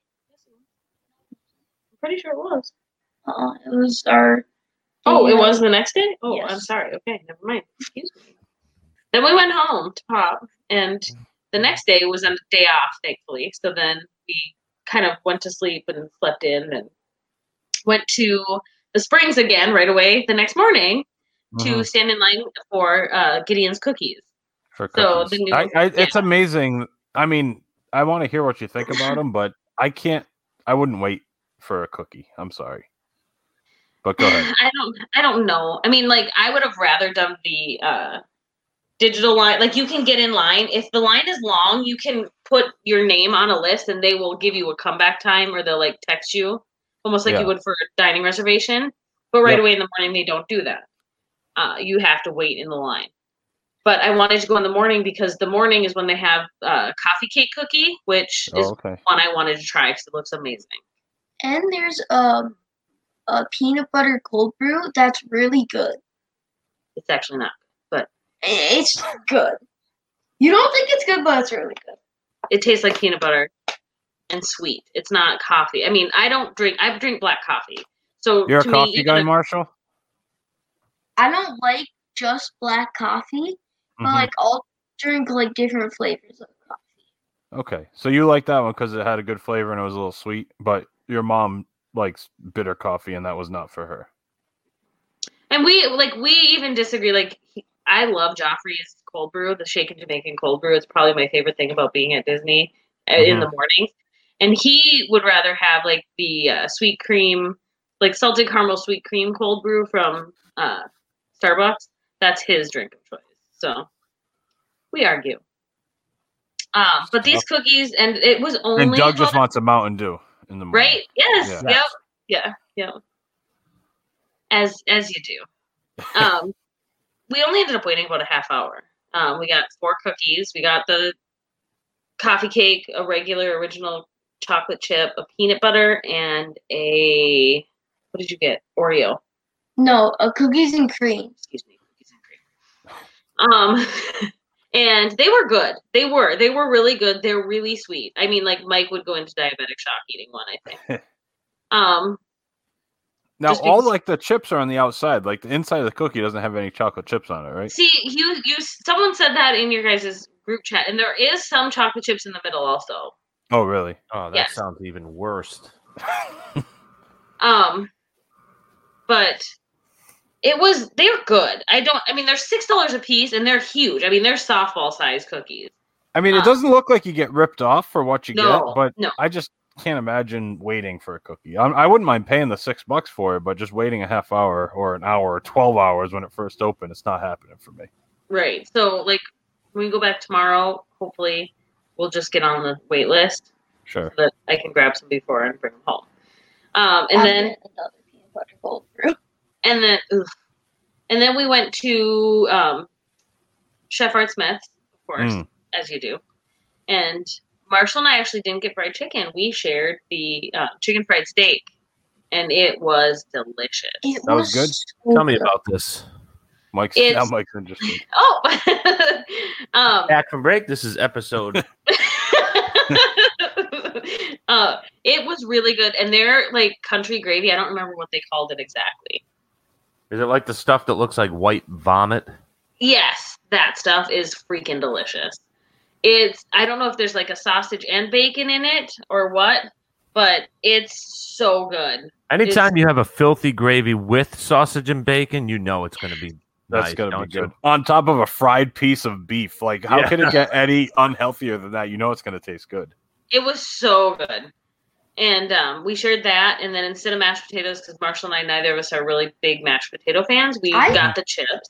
I'm pretty sure it was. Uh, it was our. Oh, day it of- was the next day? Oh, Yes. I'm sorry. Okay, never mind. Excuse me. Then we went home to Pop, and the next day was a day off, thankfully. So then we kind of went to sleep and slept in and went to the Springs again right away the next morning to Mhm. stand in line for uh, Gideon's cookies. For So cookies. the new- I, I, it's yeah. amazing. I mean, I want to hear what you think about them, but I can't. I wouldn't wait for a cookie. I'm sorry, but go ahead. I don't I don't know. I mean, like I would have rather done the uh digital line. Like you can get in line. If the line is long, you can put your name on a list and they will give you a comeback time or they'll like text you almost like Yeah. you would for a dining reservation. But right Yep. away in the morning they don't do that. Uh you have to wait in the line. But I wanted to go in the morning because the morning is when they have uh coffee cake cookie, which is Oh, okay. one I wanted to try because it looks amazing. And there's um a peanut butter cold brew that's really good. It's actually not, but I- It's good. You don't think it's good, but it's really good. it tastes like peanut butter and sweet. It's not coffee. I mean, I don't drink. I drink black coffee. So You're a to coffee me, guy, even a- Marshall? I don't like just black coffee, but Mhm. like I'll drink like different flavors of coffee. Okay, so you like that one because it had a good flavor and it was a little sweet, but your mom likes bitter coffee and that was not for her. and we like we even disagree. Like he, I love Joffrey's cold brew, the shaken Jamaican cold brew. It's probably my favorite thing about being at Disney uh, in Mhm. the morning. And he would rather have like the uh, sweet cream, like salted caramel sweet cream cold brew from uh, Starbucks. That's his drink of choice. So we argue. Um, but these cookies, and it was only And Doug just about- wants a Mountain Dew in the morning. right. Yes. Yeah. Yep. Yeah. Yeah. As as you do. Um, we only ended up waiting about a half hour. Um, we got four cookies. We got the coffee cake, a regular original chocolate chip, a peanut butter, and a what did you get? Oreo. No, uh, cookies and cream. Excuse me. Cookies and cream. Um, and they were good. They were. They were really good. They're really sweet. I mean, like Mike would go into diabetic shock eating one. I think. um. Now, Just all because- like the chips are on the outside. Like the inside of the cookie doesn't have any chocolate chips on it, right? See, you you someone said that in your guys' group chat, and there is some chocolate chips in the middle also. Oh, really? Oh, that Yes. sounds even worse. Um, but it was they're good. I don't. I mean, they're six dollars a piece, and they're huge. I mean, they're softball sized cookies. I mean, it Uh, doesn't look like you get ripped off for what you No, get, but no. I just can't imagine waiting for a cookie. I, I wouldn't mind paying the six bucks for it, but just waiting a half hour or an hour or twelve hours when it first opened, it's not happening for me. Right. So, like, when we go back tomorrow, hopefully, we'll just get on the wait list Sure. so that I can grab some before and bring them home. Um, and I'll then get another peanut butter cold brew. and then oof. and then we went to um, Chef Art Smith's, of course, Mm. as you do. And Marshall and I actually didn't get fried chicken. We shared the uh, chicken fried steak, and it was delicious. It That was good? so Tell me good. about this. Mike's It's- now Mike's interested. Oh, um, Back from break. This is episode. uh, it was really good, and their like country gravy. I don't remember what they called it exactly. Is it like the stuff that looks like white vomit? Yes, that stuff is freaking delicious. It's I don't know if there's like a sausage and bacon in it or what, but it's so good. Anytime It's- you have a filthy gravy with sausage and bacon, you know it's going to be That's nice, gonna be don't you? good. On top of a fried piece of beef. Like, how Yeah. can it get any unhealthier than that? You know it's gonna taste good. It was so good. And um, we shared that, and then instead of mashed potatoes, because Marshall and I, neither of us are really big mashed potato fans, we I- got the chips.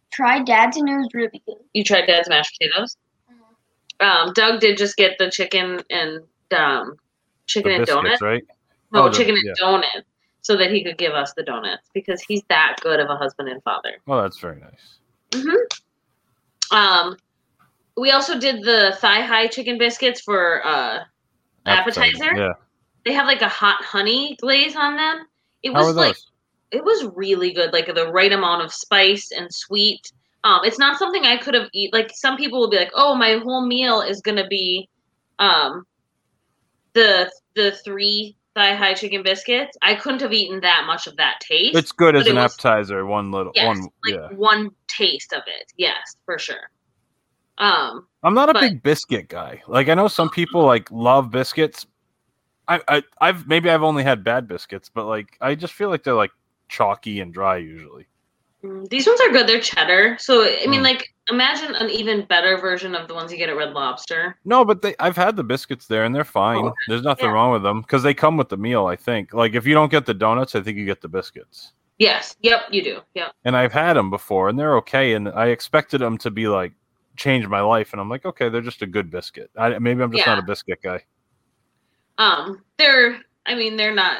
tried Dad's and it was really good. You tried Dad's mashed potatoes? Um, Doug did just get the chicken and um, chicken The and biscuits, donut. right? No, Oh, the- chicken yeah. and donut, so that he could give us the donuts because he's that good of a husband and father. Well, that's very nice. Mm-hmm. Um, we also did the thigh high chicken biscuits for uh appetizer. Yeah. They have like a hot honey glaze on them. It How was are like those? it was really good, like the right amount of spice and sweet. Um, it's not something I could have eat. Like some people will be like, "Oh, my whole meal is gonna be, um, the the three thigh high chicken biscuits." I couldn't have eaten that much of that taste. It's good as but it an was- appetizer. One little Yes, one. like Yeah. one taste of it. Yes, for sure. Um, I'm not a but- big biscuit guy. Like I know some people like love biscuits. I, I I've maybe I've only had bad biscuits, but like I just feel like they're like chalky and dry usually. mm, these ones are good. They're cheddar. So I mean, Mm. like, imagine an even better version of the ones you get at Red Lobster. No, but they I've had the biscuits there and they're fine. Oh, There's nothing yeah. wrong with them because they come with the meal. I think. Like if you don't get the donuts, I think you get the biscuits. Yes. Yep. You do. Yep. And I've had them before, and they're okay. And I expected them to be like change my life, and I'm like, okay, they're just a good biscuit. I, maybe I'm just Yeah. not a biscuit guy. Um, they're. I mean, they're not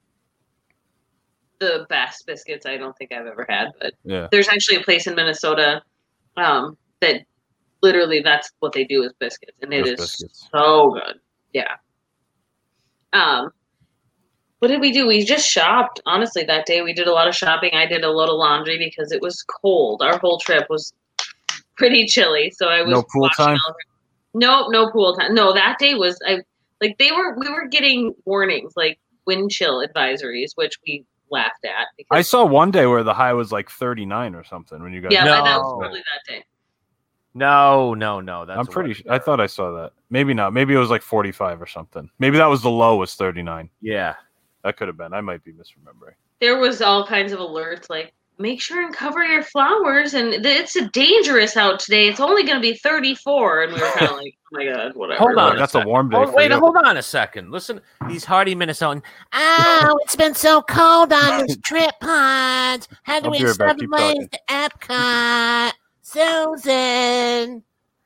the best biscuits I don't think I've ever had, but Yeah. there's actually a place in Minnesota um, that literally that's what they do is biscuits, and it Just is biscuits. so good. Yeah. Um, what did we do? We just shopped. Honestly, that day we did a lot of shopping. I did a lot of laundry because it was cold. Our whole trip was pretty chilly, so I was No pool washing time? all- No, no pool time. No, that day was I like they were we were getting warnings like wind chill advisories, which we laughed at. I Because, saw one day where the high was like thirty-nine or something when you guys. yeah, No. that was probably that day. No, no, no. That's I'm a pretty. wet Sure, I thought I saw that. Maybe not. Maybe it was like forty-five or something. Maybe that was the low was thirty-nine. Yeah. That could have been. I might be misremembering. There was all kinds of alerts like make sure and cover your flowers and th- it's dangerous out today. It's only going to be thirty-four, and we were kind of like, oh my god, whatever. Hold on. Well, that's a second. warm day Hold- for wait, you. hold on a second. Listen, these hardy Minnesotan. Oh, it's been so cold on this trip, Pod. How do I'll we be right back. seven Keep ways to Epcot? Susan.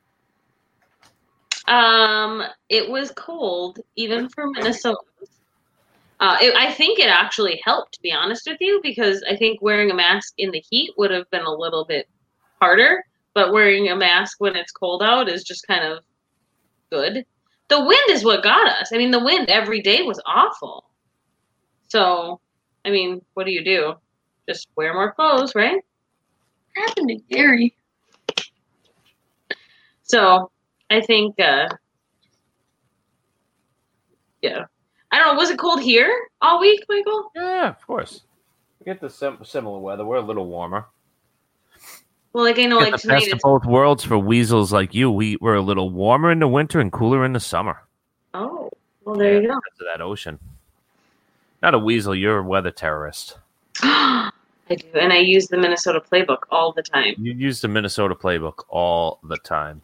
Um, it was cold even for Minnesota. Uh, it, I think it actually helped, to be honest with you, because I think wearing a mask in the heat would have been a little bit harder, but wearing a mask when it's cold out is just kind of good. The wind is what got us. I mean, the wind every day was awful. So, I mean, what do you do? Just wear more clothes, right? What happened to Gary? So, I think, uh, yeah. I don't know. Was it cold here all week, Michael? Yeah, of course. We get the sim- similar weather. We're a little warmer. Well, like I know, Get like the tonight best of it's both worlds for weasels like you. We we're a little warmer in the winter and cooler in the summer. oh, well, there you go. Because of that ocean. Not a weasel. You're a weather terrorist. I do, and I use the Minnesota playbook all the time. You use the Minnesota playbook all the time.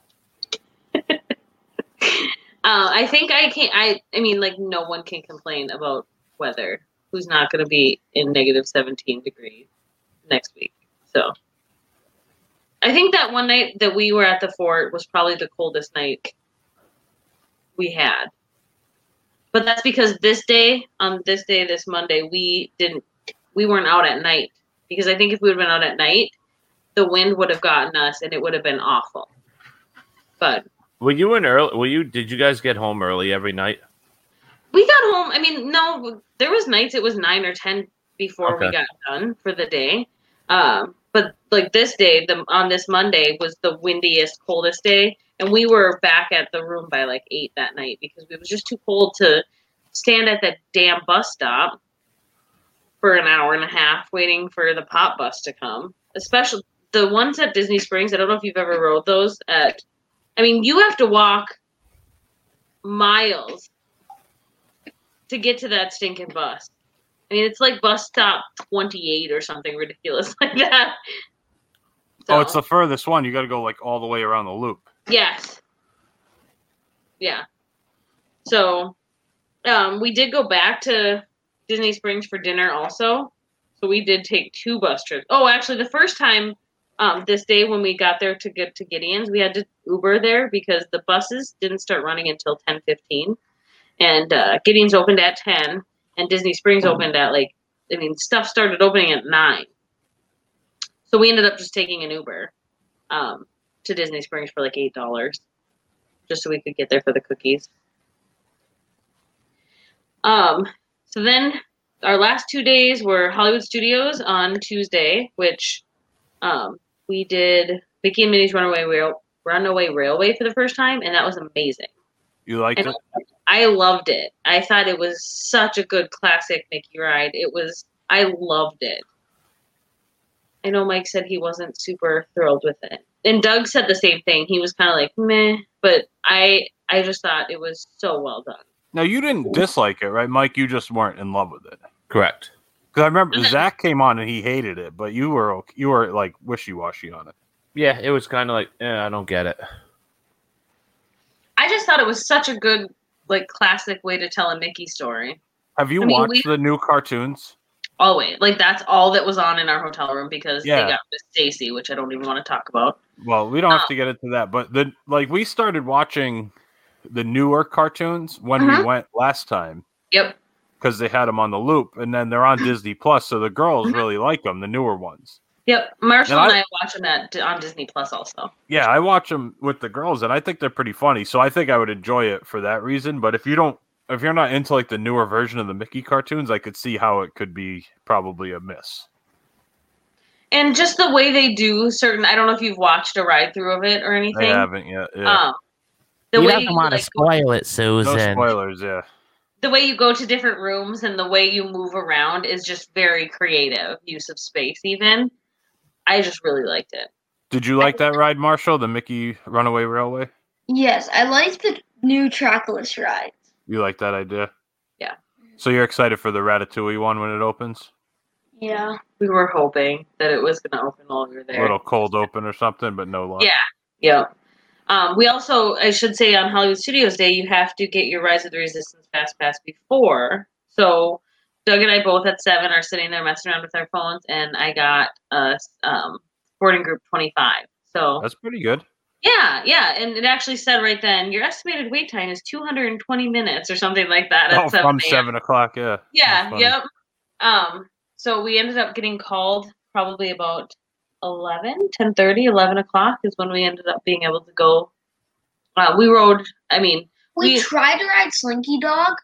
Uh, I think I can. I I mean, like no one can complain about weather. Who's not going to be in negative seventeen degrees next week? So, I think that one night that we were at the fort was probably the coldest night we had. But that's because this day, on this day, this Monday, we didn't. We weren't out at night because I think if we would have been out at night, the wind would have gotten us and it would have been awful. But Were you in early? Were you? Did you guys get home early every night? we got home. I mean, no, there was nights it was nine or ten before we Okay. got done for the day. Um, but like this day, the on this Monday was the windiest, coldest day, and we were back at the room by like eight that night because it was just too cold to stand at that damn bus stop for an hour and a half waiting for the pop bus to come. Especially the ones at Disney Springs. I don't know if you've ever rode those at. I mean, you have to walk miles to get to that stinking bus. I mean, it's like bus stop twenty-eight or something ridiculous like that. Oh, it's So, the furthest one. You got to go like all the way around the loop. yes. Yeah. So, um, we did go back to Disney Springs for dinner also. So we did take two bus trips. Oh, actually, the first time Um, this day when we got there to get to Gideon's, we had to Uber there because the buses didn't start running until ten fifteen, and uh, Gideon's opened at ten, and Disney Springs opened at like, I mean, stuff started opening at nine. So we ended up just taking an Uber um, to Disney Springs for like eight dollars, just so we could get there for the cookies. Um, so then our last two days were Hollywood Studios on Tuesday, which um, we did Mickey and Minnie's Runaway Rail- Runaway Railway for the first time, and that was amazing. You liked And it? I loved it. I thought it was such a good classic Mickey ride. It was, I loved it. I know Mike said he wasn't super thrilled with it. And Doug said the same thing. He was kind of like, meh, but I I just thought it was so well done. Now, you didn't dislike it, right, Mike? You just weren't in love with it. Correct. Because I remember Zach came on and he hated it, but you were okay, you were like wishy-washy on it. Yeah, it was kind of like, eh, I don't get it. I just thought it was such a good, like, classic way to tell a Mickey story. Have you I mean, watched we- the new cartoons? Always. Like, that's all that was on in our hotel room because Yeah. they got Miss Stacy, which I don't even want to talk about. Well, we don't have Oh. to get into that, but the like we started watching the newer cartoons when we Mhm. went last time Yep. because they had them on the loop, and then they're on Disney Plus, so the girls Mm-hmm. really like them, the newer ones. Yep. Marshall And and I- I, watch them at, on Disney Plus also. Yeah, I watch them with the girls, and I think they're pretty funny. So I think I would enjoy it for that reason. But if you don't, if you're not into like the newer version of the Mickey cartoons, I could see how it could be probably a miss. And just the way they do certain, I don't know if you've watched a ride through of it or I anything. haven't yet. Yeah. Um, the You way doesn't you, want to like, spoil it, no Susan. spoilers. Yeah. the way you go to different rooms and the way you move around is just very creative use of space. Even I just really liked it. Did you like that ride, Marshall? The Mickey Runaway Railway? Yes, I like the new trackless rides. You like that idea? Yeah. So you're excited for the Ratatouille one when it opens? Yeah. We were hoping that it was going to open while we were A there. little cold open or something, but no luck. Yeah. Yeah. Um, we also, I should say, on Hollywood Studios Day, you have to get your Rise of the Resistance Fast Pass before. So Doug and I both at seven are sitting there messing around with our phones, and I got a um, Sporting Group twenty-five. So That's pretty good. yeah, yeah, and it actually said right then your estimated wait time is two hundred twenty minutes or something like that. At Oh, seven from a.m. seven o'clock. Yeah. Yeah, That's funny. yep. Um, so we ended up getting called probably about eleven, ten thirty, eleven o'clock is when we ended up being able to go. Uh, we rode, I mean, We, we, tried to ride Slinky Dog,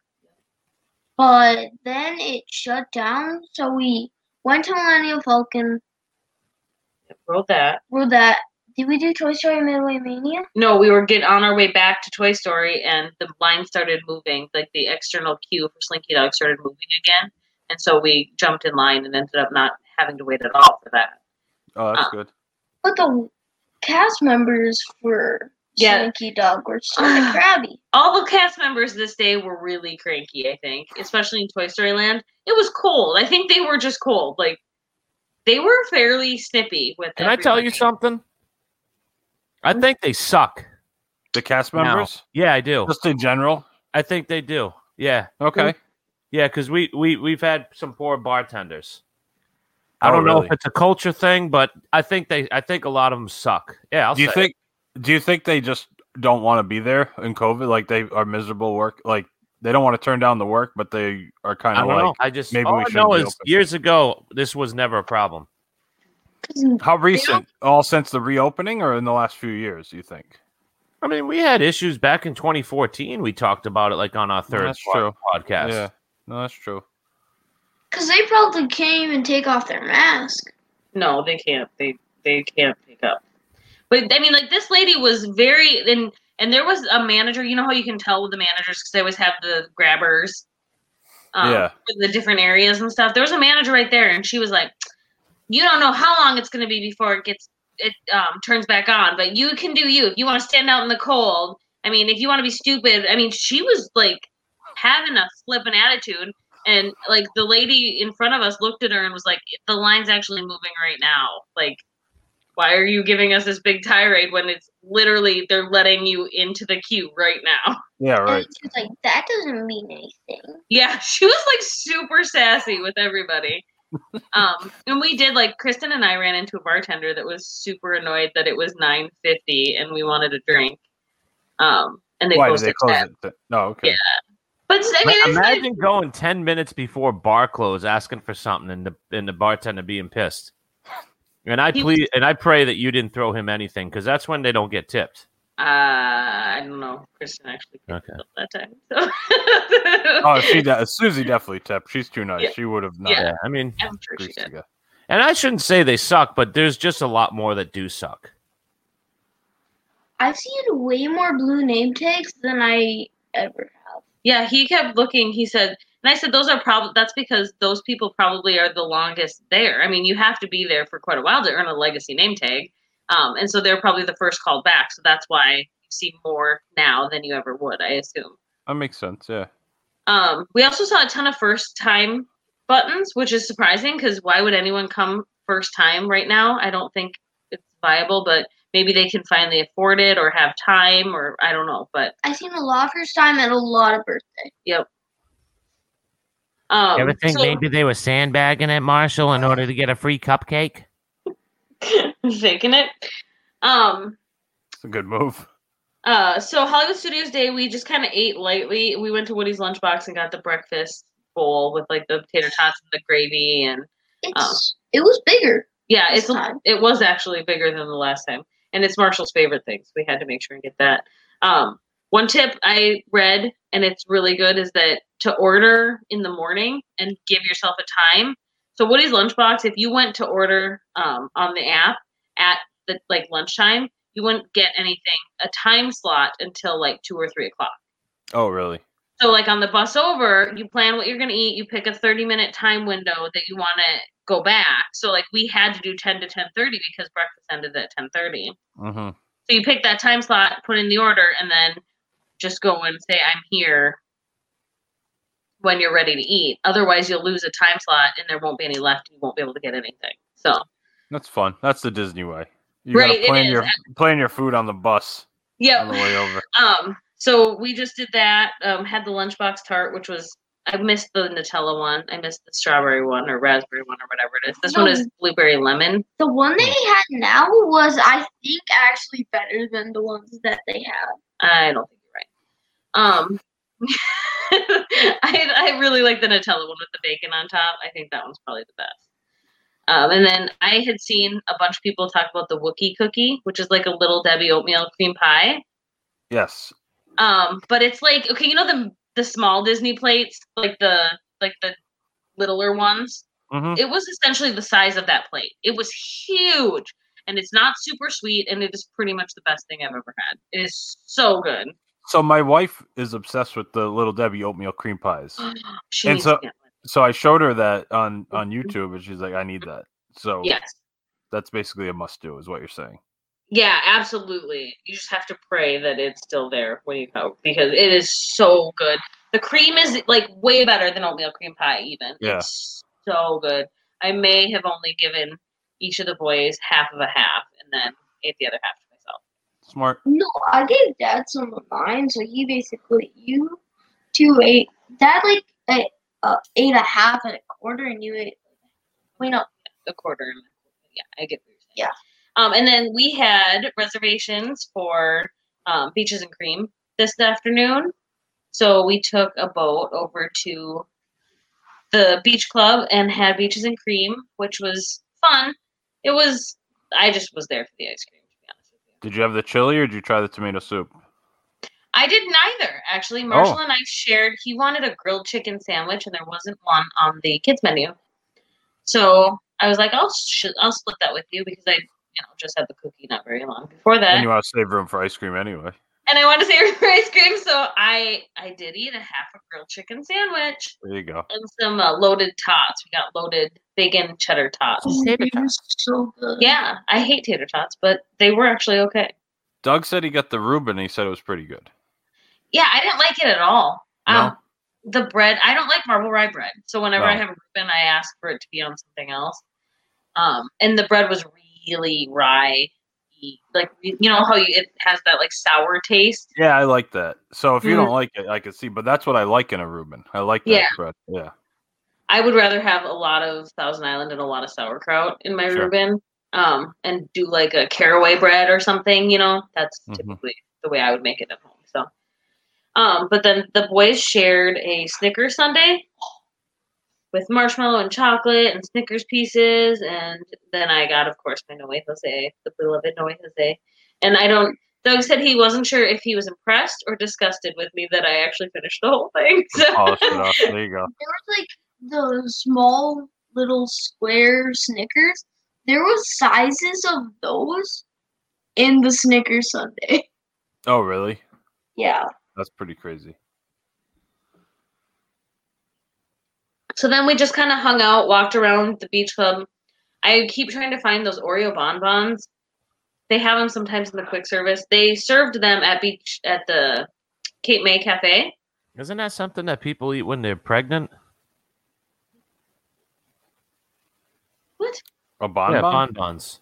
but then it shut down. So we went to Millennium Falcon, rode that. rode that. Did we do Toy Story Midway Mania? No, we were getting on our way back to Toy Story and the line started moving, like the external queue for Slinky Dog started moving again. And so we jumped in line and ended up not having to wait at all for that. Oh, that's Uh, good. But the cast members for Yeah. Slinky Dog were sort of crabby. All the cast members this day were really cranky, I think, especially in Toy Story Land. It was cold. I think they were just cold. Like, they were fairly snippy with Can I tell you everybody. something? I think they suck. The cast now. members? Yeah, I do. Just in general? I think they do. Yeah. Okay. Yeah, because we, we, we've had some poor bartenders. I Oh, don't know really? if it's a culture thing, but I think they I think a lot of them suck. Yeah, I'll Do you say think do you think they just don't want to be there in COVID? Like they are miserable work like they don't want to turn down the work, but they are kind I of don't like know. I just maybe all we I should know be is open. years ago this was never a problem. How recent? All since the reopening or in the last few years, you think? I mean, we had issues back in twenty fourteen. We talked about it like on our third That's pod- true. podcast. Yeah. No, that's true. Because they probably can't even take off their mask. No, they can't. They they can't pick up. But I mean, like this lady was very and and there was a manager. You know how you can tell with the managers because they always have the grabbers. Um, Yeah. For the different areas and stuff. There was a manager right there, and she was like, "You don't know how long it's going to be before it gets it um, turns back on, but you can do you. If you want to stand out in the cold, I mean, if you want to be stupid, I mean, she was like having a flippin' attitude." And like the lady in front of us looked at her and was like, "The line's actually moving right now. Like, why are you giving us this big tirade when it's literally they're letting you into the queue right now?" Yeah, right. And she was like, that doesn't mean anything. Yeah, she was like super sassy with everybody. um, and we did like Kristen and I ran into a bartender that was super annoyed that it was nine fifty and we wanted a drink. Um, and they Why did closed they at close ten. it? No, okay. Yeah, but I mean, it's not- Imagine going ten minutes before bar close, asking for something, and the and the bartender being pissed. And I He- plead and I pray that you didn't throw him anything, because that's when they don't get tipped. uh, I don't know. Kristen actually picked Okay. it up that time. So. Oh, she de- Susie definitely tipped. She's too nice. Yeah. She would have not. Yeah. Yeah, I mean, I'm sure she greased did. the guy. and I shouldn't say they suck, but there's just a lot more that do suck. I've seen way more blue name tags than I ever have. Yeah, he kept looking. He said, and I said, those are probably, that's because those people probably are the longest there. I mean, you have to be there for quite a while to earn a legacy name tag. Um, and so they're probably the first called back. So that's why you see more now than you ever would, I assume. That makes sense. Yeah. Um, we also saw a ton of first time buttons, which is surprising because why would anyone come first time right now? I don't think it's viable, but maybe they can finally afford it or have time or I don't know. But I've seen a lot first time and a lot of birthday. yep. Um, You ever think so- maybe they were sandbagging it, Marshall, in order to get a free cupcake? faking it. Um, It's a good move. uh, so Hollywood Studios Day, we just kind of ate lightly. We went to Woody's Lunchbox and got the breakfast bowl with like the tater tots and the gravy, and It's Oh. it was bigger. yeah, This it's time. it was actually bigger than the last time, and it's Marshall's favorite thing, so we had to make sure and get that. Um, one tip I read, and it's really good, is that to order in the morning and give yourself a time. So Woody's Lunchbox, if you went to order um, on the app at the like lunchtime, you wouldn't get anything a time slot until like two or three o'clock. Oh, really? So like on the bus over, you plan what you're gonna eat. You pick a thirty minute time window that you want to go back. So like we had to do ten to ten thirty because breakfast ended at ten thirty. Mm-hmm. So you pick that time slot, put in the order, and then just go and say I'm here when you're ready to eat. Otherwise, you'll lose a time slot and there won't be any left. You won't be able to get anything. So That's fun. That's the Disney way. You Right, gotta it plan is. your plan your food on the bus yeah. on the way over. Um, so we just did that. Um, had the lunchbox tart, which was I missed the Nutella one. I missed the strawberry one or raspberry one or whatever it is. This one is blueberry lemon. The one they had now was, I think, actually better than the ones that they had. I don't think you're right. Um, I I really like the Nutella one with the bacon on top. I think that one's probably the best. Um, and then I had seen a bunch of people talk about the Wookiee cookie, which is like a little Debbie oatmeal cream pie. Yes. Um, but it's like, okay, you know the the small Disney plates, like the like the littler ones. Mm-hmm. It was essentially the size of that plate. It was huge, and it's not super sweet, and it is pretty much the best thing I've ever had. It is so good. So my wife is obsessed with the Little Debbie oatmeal cream pies. She And needs so- to get one. So I showed her that on on YouTube, and she's like, "I need that." So Yes. that's basically a must do, is what you're saying. Yeah, absolutely. You just have to pray that it's still there when you go because it is so good. The cream is like way better than oatmeal cream pie, even. Yeah. It's so good. I may have only given each of the boys half of a half and then ate the other half to myself. Smart. No, I gave Dad some of mine, so he basically, you two ate, Dad like ate, uh, ate a half and a quarter, and you ate, wait, no, A quarter. and- Yeah, I get what you're saying. Yeah. Um, and then we had reservations for um, Beaches and Cream this afternoon. So we took a boat over to the beach club and had Beaches and Cream, which was fun. It was, I just was there for the ice cream, to be honest with you. Did you have the chili or did you try the tomato soup? I did neither, actually. Marshall and I shared, he wanted a grilled chicken sandwich, and there wasn't one on the kids' menu. So I was like, I'll, sh- I'll split that with you because I, you know, just had the cookie not very long before that. And you want to save room for ice cream anyway. And I wanted to save for ice cream, so I I did eat a half a grilled chicken sandwich There you go. and some uh, loaded tots. We got loaded bacon cheddar tots. Tater it was so good. Yeah, I hate tater tots, but they were actually okay. Doug said he got the Reuben and he said it was pretty good. Yeah, I didn't like it at all. No? Um, the bread, I don't like marble rye bread, so whenever I No. have a Reuben, I ask for it to be on something else. Um, and the bread was really rye, like you know how you, it has that like sour taste. Yeah, I like that. So if you Mm. don't like it, I can see. But that's what I like in a Reuben. I like that Yeah. bread. Yeah. I would rather have a lot of Thousand Island and a lot of sauerkraut in my Sure. Reuben, um, and do like a caraway bread or something. You know, that's Mhm. typically the way I would make it at home. So, um, but then the boys shared a Snickers sundae with marshmallow and chocolate and Snickers pieces, and then I got, of course, my Noe Jose, the beloved Noe Jose. And I don't. Doug said he wasn't sure if he was impressed or disgusted with me that I actually finished the whole thing. So. Polish it off. There you go. There was like the small little square Snickers. There was sizes of those in the Snickers sundae. Oh, really? Yeah. That's pretty crazy. So then we just kind of hung out, walked around the beach club. I keep trying to find those Oreo bonbons. They have them sometimes in the quick service. They served them at beach at the Cape May Cafe. Isn't that something that people eat when they're pregnant? What? A bonbon? Yeah, bonbons.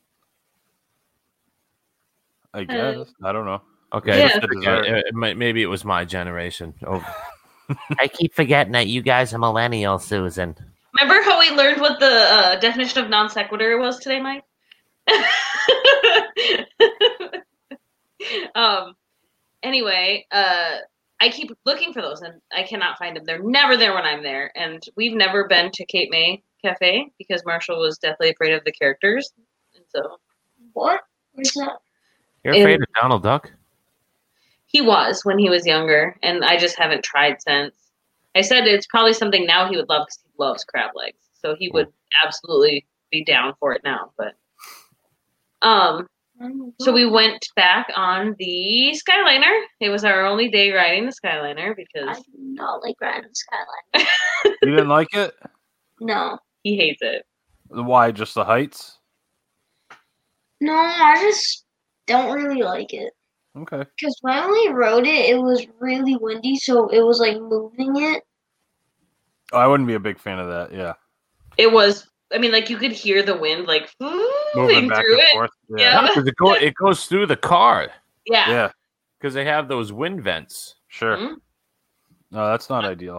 I guess. I don't know. Okay, Yeah. just a dessert. It- it might- maybe it was my generation. Oh, I keep forgetting that you guys are millennials, Susan. Remember how we learned what the uh, definition of non sequitur was today, Mike? um. Anyway, uh, I keep looking for those, and I cannot find them. They're never there when I'm there, and we've never been to Cape May Cafe because Marshall was deathly afraid of the characters, and so What? Where's that? you're In- afraid of Donald Duck? he was when he was younger, and I just haven't tried since. I said it's probably something now he would love because he loves crab legs, so he would absolutely be down for it now. But um, so we went back on the Skyliner. It was our only day riding the Skyliner I because do not like riding Skyline. You didn't like it? No. he hates it. Why? Just the heights? No, I just don't really like it. Okay. Because when I only rode it, it was really windy, so it was like moving it. Oh, I wouldn't be a big fan of that. Yeah. It was. I mean, like you could hear the wind like Moving moving back through and it. forth. Yeah. Yeah. Because it, go, it goes through the car Yeah. Yeah. because they have those wind vents. Sure. Mhm. No, that's not ideal.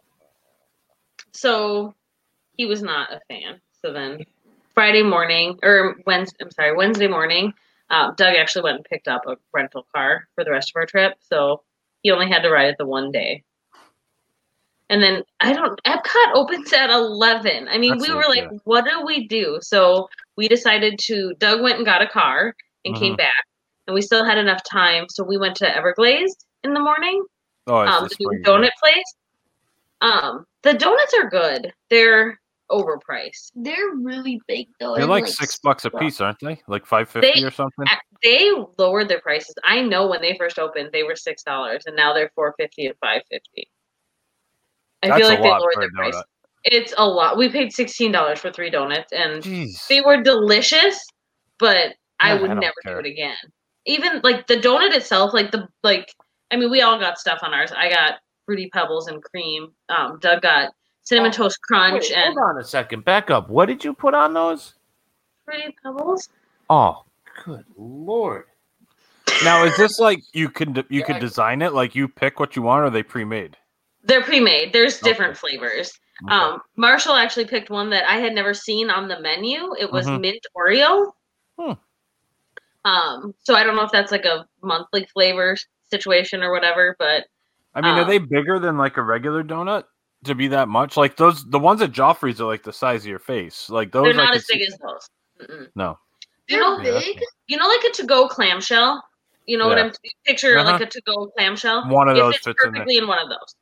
So he was not a fan. So then Friday morning, or Wednesday, I'm sorry, Wednesday morning, uh, Doug actually went and picked up a rental car for the rest of our trip. So he only had to ride it the one day. And then I don't, Epcot opens at eleven. I mean, That's we it, were like, yeah. what do we do? So we decided to, Doug went and got a car and came Mhm. back. And we still had enough time. So we went to Everglazed in the morning. Oh, it's Um, the the new spring, donut yeah. place. Um, the donuts are good. They're overpriced. They're really big though. They're and, like six bucks a stuff. piece, aren't they? Like five fifty They- or something. They lowered their prices. I know when they first opened, they were six dollars, and now they're four fifty and five fifty. I That's feel a like they lot lowered for their a price. donut. It's a lot. We paid sixteen dollars for three donuts, and Jeez. they were delicious. But I Yeah, would I don't never care. do it again. Even like the donut itself, like the like. I mean, we all got stuff on ours. I got Fruity Pebbles and cream. Um, Doug got cinnamon toast crunch Wait, and hold on a second. Back up. What did you put on those? Fruity Pebbles. Oh, good lord. Now, is this like you could you could design it? Like you pick what you want, or are they pre-made? They're pre-made. There's different Okay. flavors. Okay. Um, Marshall actually picked one that I had never seen on the menu. It was Mhm. mint Oreo. Hmm. Um, so I don't know if that's like a monthly flavor situation or whatever, but I mean, are um, they bigger than like a regular donut to be that much? Like those, the ones at Joffrey's are like the size of your face. Like those, they're I not could as big see- as those. Mm-mm. No. You They're know, Yeah, that's big. you know, like a to-go clamshell. You know what Yeah. I'm picture Uh-huh. like a to-go clamshell. One of It those fits fits in there. perfectly in one of those.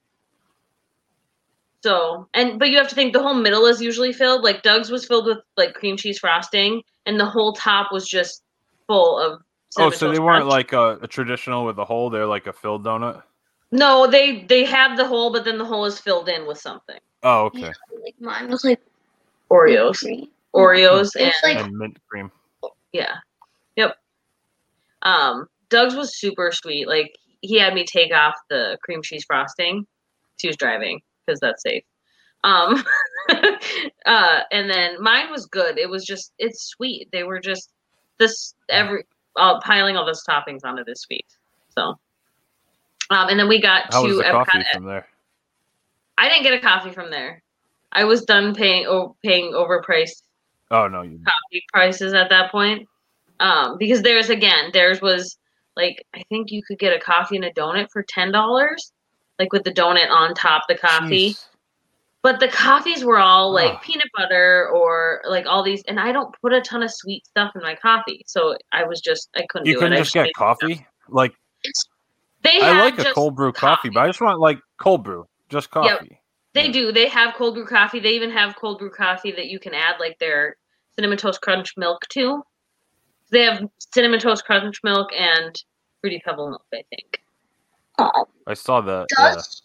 So, and but you have to think the whole middle is usually filled. Like Doug's was filled with like cream cheese frosting, and the whole top was just full of. Oh, cinnamon so they toast weren't crunch. like a, a traditional with a hole. They're like a filled donut. No, they they have the hole, but then the hole is filled in with something. Oh, okay. Yeah, like mine was like Oreos, green. Oreos, and It's like And mint cream. yeah, yep. Um, Doug's was super sweet. Like he had me take off the cream cheese frosting. She was driving because that's safe. Um, uh, and then mine was good. It was just it's sweet. They were just this every uh, piling all those toppings on it is sweet. So, um, and then we got How to was the Epcot. coffee from there? I didn't get a coffee from there. I was done paying oh, paying overpriced Oh no, you. coffee prices at that point. Um, because theirs again, theirs was like I think you could get a coffee and a donut for ten dollars, like with the donut on top of the coffee. Jeez. But the coffees were all like Oh. peanut butter or like all these, and I don't put a ton of sweet stuff in my coffee, so I was just I couldn't You do couldn't it. I just get made- coffee. Like They I have like a just cold brew coffee, but I just want like cold brew, just coffee. They Yeah. do. They have cold brew coffee. They even have cold brew coffee that you can add like their cinnamon toast crunch milk to. They have cinnamon toast crunch milk and fruity pebble milk, I think. Um, I saw that. Yeah. does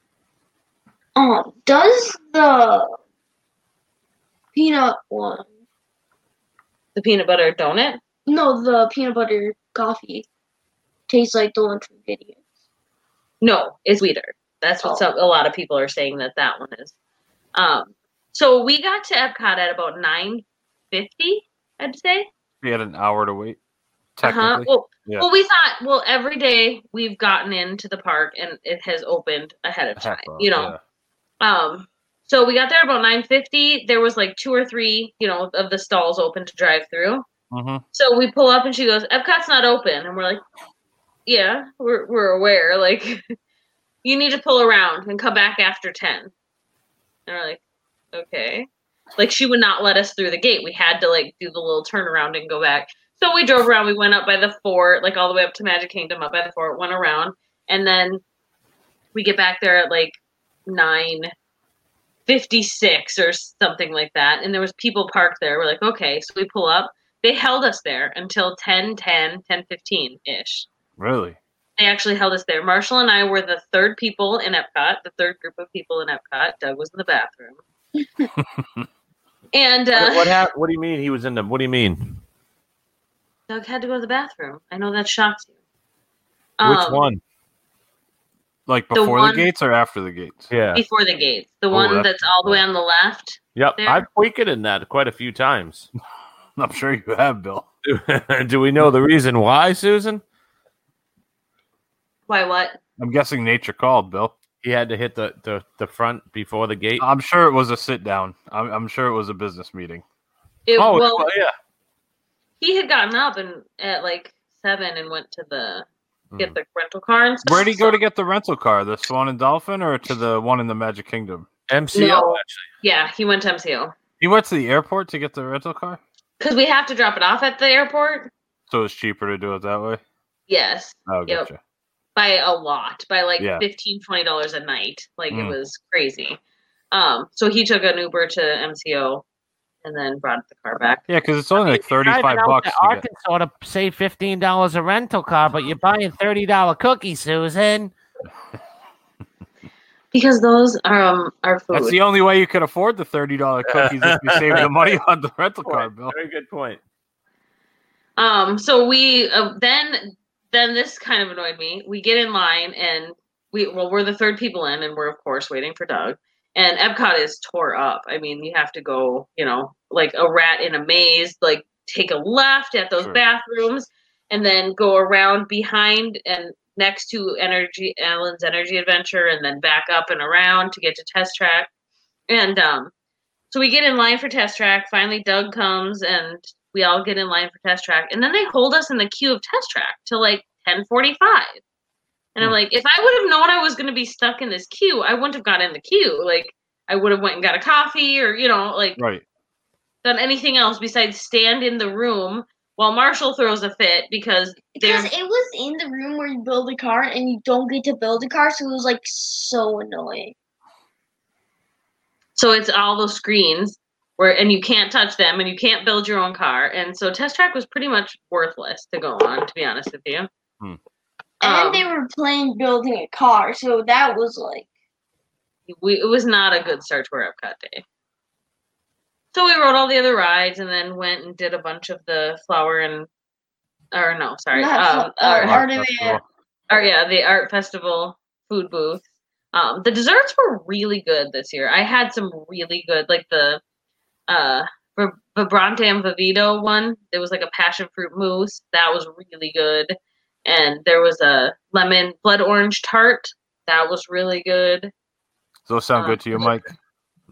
um does the peanut one? The peanut butter donut? No, the peanut butter coffee tastes like the one from Gideon. No, it's sweeter. That's what Oh. some, a lot of people are saying that that one is. Um, so we got to Epcot at about nine fifty, I'd say. We had an hour to wait. Uh-huh. Technically. Well, Yeah. well, we thought, well, every day we've gotten into the park and it has opened ahead of time, Heck, well, you know. Um, so we got there about nine fifty. There was like two or three, you know, of the stalls open to drive through. Yeah. hmm So we pull up and she goes, Epcot's not open. And we're like, yeah, we're, we're aware. Like, you need to pull around and come back after ten. And we're like, okay. Like, she would not let us through the gate. We had to, like, do the little turnaround and go back. So we drove around. We went up by the fort, like, all the way up to Magic Kingdom, up by the fort, went around. And then we get back there at, like, nine fifty-six or something like that. And there was people parked there. We're like, okay. So we pull up. They held us there until ten ten, ten fifteen-ish. Really? They actually held us there. Marshall and I were the third people in Epcot, the third group of people in Epcot. Doug was in the bathroom. and uh, what, what, hap- what do you mean he was in the? What do you mean? Doug had to go to the bathroom. I know that shocks you. Which Um, one? Like The before the, one- gates or after the gates? Yeah. Before the gates. The Oh, one that's- that's all the way on the left. Yep. there. I've tweaked in that quite a few times. I'm sure you have, Bill. Do we know the reason why, Susan? Why what? I'm guessing nature called, Bill. He had to hit the, the, the front before the gate. I'm sure it was a sit down. I'm, I'm sure it was a business meeting. It, oh, well, well, yeah. he had gotten up and at like seven and went to the get Hmm. the rental car and stuff. Where'd he go so- to get the rental car? The Swan and Dolphin or to the one in the Magic Kingdom? M C O, No. actually. Yeah, he went to M C O He went to the airport to get the rental car? because we have to drop it off at the airport. So it's cheaper to do it that way? Yes. Oh, Yep. gotcha. By a lot, by like Yeah. fifteen, twenty dollars a night. Like it Mm. was crazy. Um, so he took an Uber to M C O and then brought the car back. Yeah, because it's only like thirty-five Driving out bucks to to get. Arkansas to save fifteen dollars a rental car, but you're buying thirty dollar cookies, Susan. Because those are um are food. That's the only way you could afford the thirty dollar cookies if you save the money on the rental car, Bill. Very good point. Um, so we uh, then then this kind of annoyed me. We get in line and we well we're the third people in and we're of course waiting for Doug. And Epcot is tore up. I mean, you have to go, you know, like a rat in a maze, like take a left at those Sure. bathrooms and then go around behind and next to Energy Allen's Energy Adventure and then back up and around to get to Test Track. And um so we get in line for Test Track. Finally Doug comes and we all get in line for Test Track. And then they hold us in the queue of Test Track till like ten forty-five. And I'm Hmm. like, if I would have known I was going to be stuck in this queue, I wouldn't have got in the queue. Like, I would have went and got a coffee or, you know, like Right. done anything else besides stand in the room while Marshall throws a fit because Because they're it was in the room where you build a car and you don't get to build a car, so it was like so annoying. so it's all those screens where and you can't touch them and you can't build your own car. And so Test Track was pretty much worthless to go on, to be honest with you. Hmm. And Um, they were playing building a car, so that was like we, it was not a good start to our Epcot day. So we rode all the other rides and then went and did a bunch of the flower and, or no, sorry, Not um, fl- uh, or, art of Festival. it. or yeah, the art festival food booth. Um, the desserts were really good this year. I had some really good, like the uh, Vib- Vibrante and Vivito one. There was like a passion fruit mousse that was really good, and there was a lemon blood orange tart that was really good. Does those sound Uh, good to you, Mike?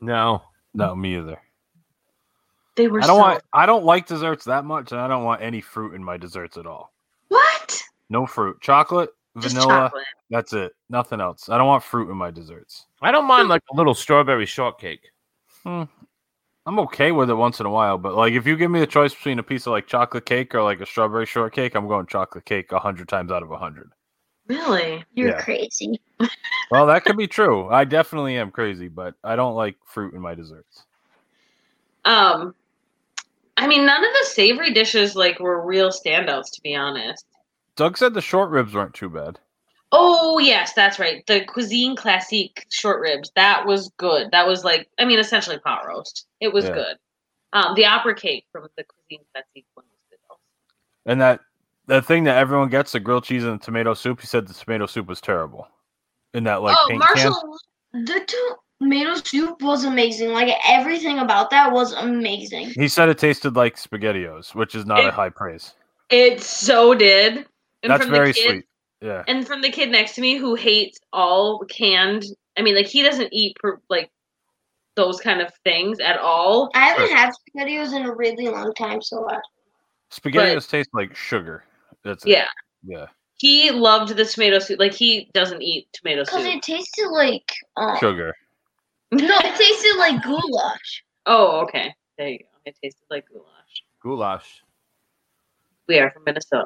No. No, me either. They were I don't so want. I don't like desserts that much, and I don't want any fruit in my desserts at all. what? No fruit. Chocolate, Just vanilla. chocolate. That's it. Nothing else. I don't want fruit in my desserts. I don't mind like a little strawberry shortcake. Hmm. I'm okay with it once in a while, but like if you give me the choice between a piece of like chocolate cake or like a strawberry shortcake, I'm going chocolate cake a hundred times out of a hundred. Really? You're Yeah. crazy. Well, that could be true. I definitely am crazy, but I don't like fruit in my desserts. Um, I mean, none of the savory dishes like were real standouts, to be honest. Doug said the short ribs weren't too bad. Oh yes, that's right. The Cuisine Classique short ribs. That was good. That was like, I mean, essentially pot roast. It was Yeah. good. Um, the opera cake from the Cuisine Classique one was good also. And that the thing that everyone gets, the grilled cheese and the tomato soup, he said the tomato soup was terrible. In that like oh, paint Marshall, the tomato soup was amazing. Like everything about that was amazing. can. He said it tasted like SpaghettiOs, which is not a It- high praise. It so did. And That's from the very kid, sweet. Yeah. And from the kid next to me who hates all canned. I mean, like he doesn't eat per, like those kind of things at all. I haven't Sure. had SpaghettiOs in a really long time, so I, SpaghettiOs taste like sugar. That's it. Yeah, Yeah. he loved the tomato soup. Like he doesn't eat tomato because soup. it tasted like um, Sugar. no, it tasted like goulash. Oh, okay. There you go. It tasted like goulash. Goulash. We are from Minnesota.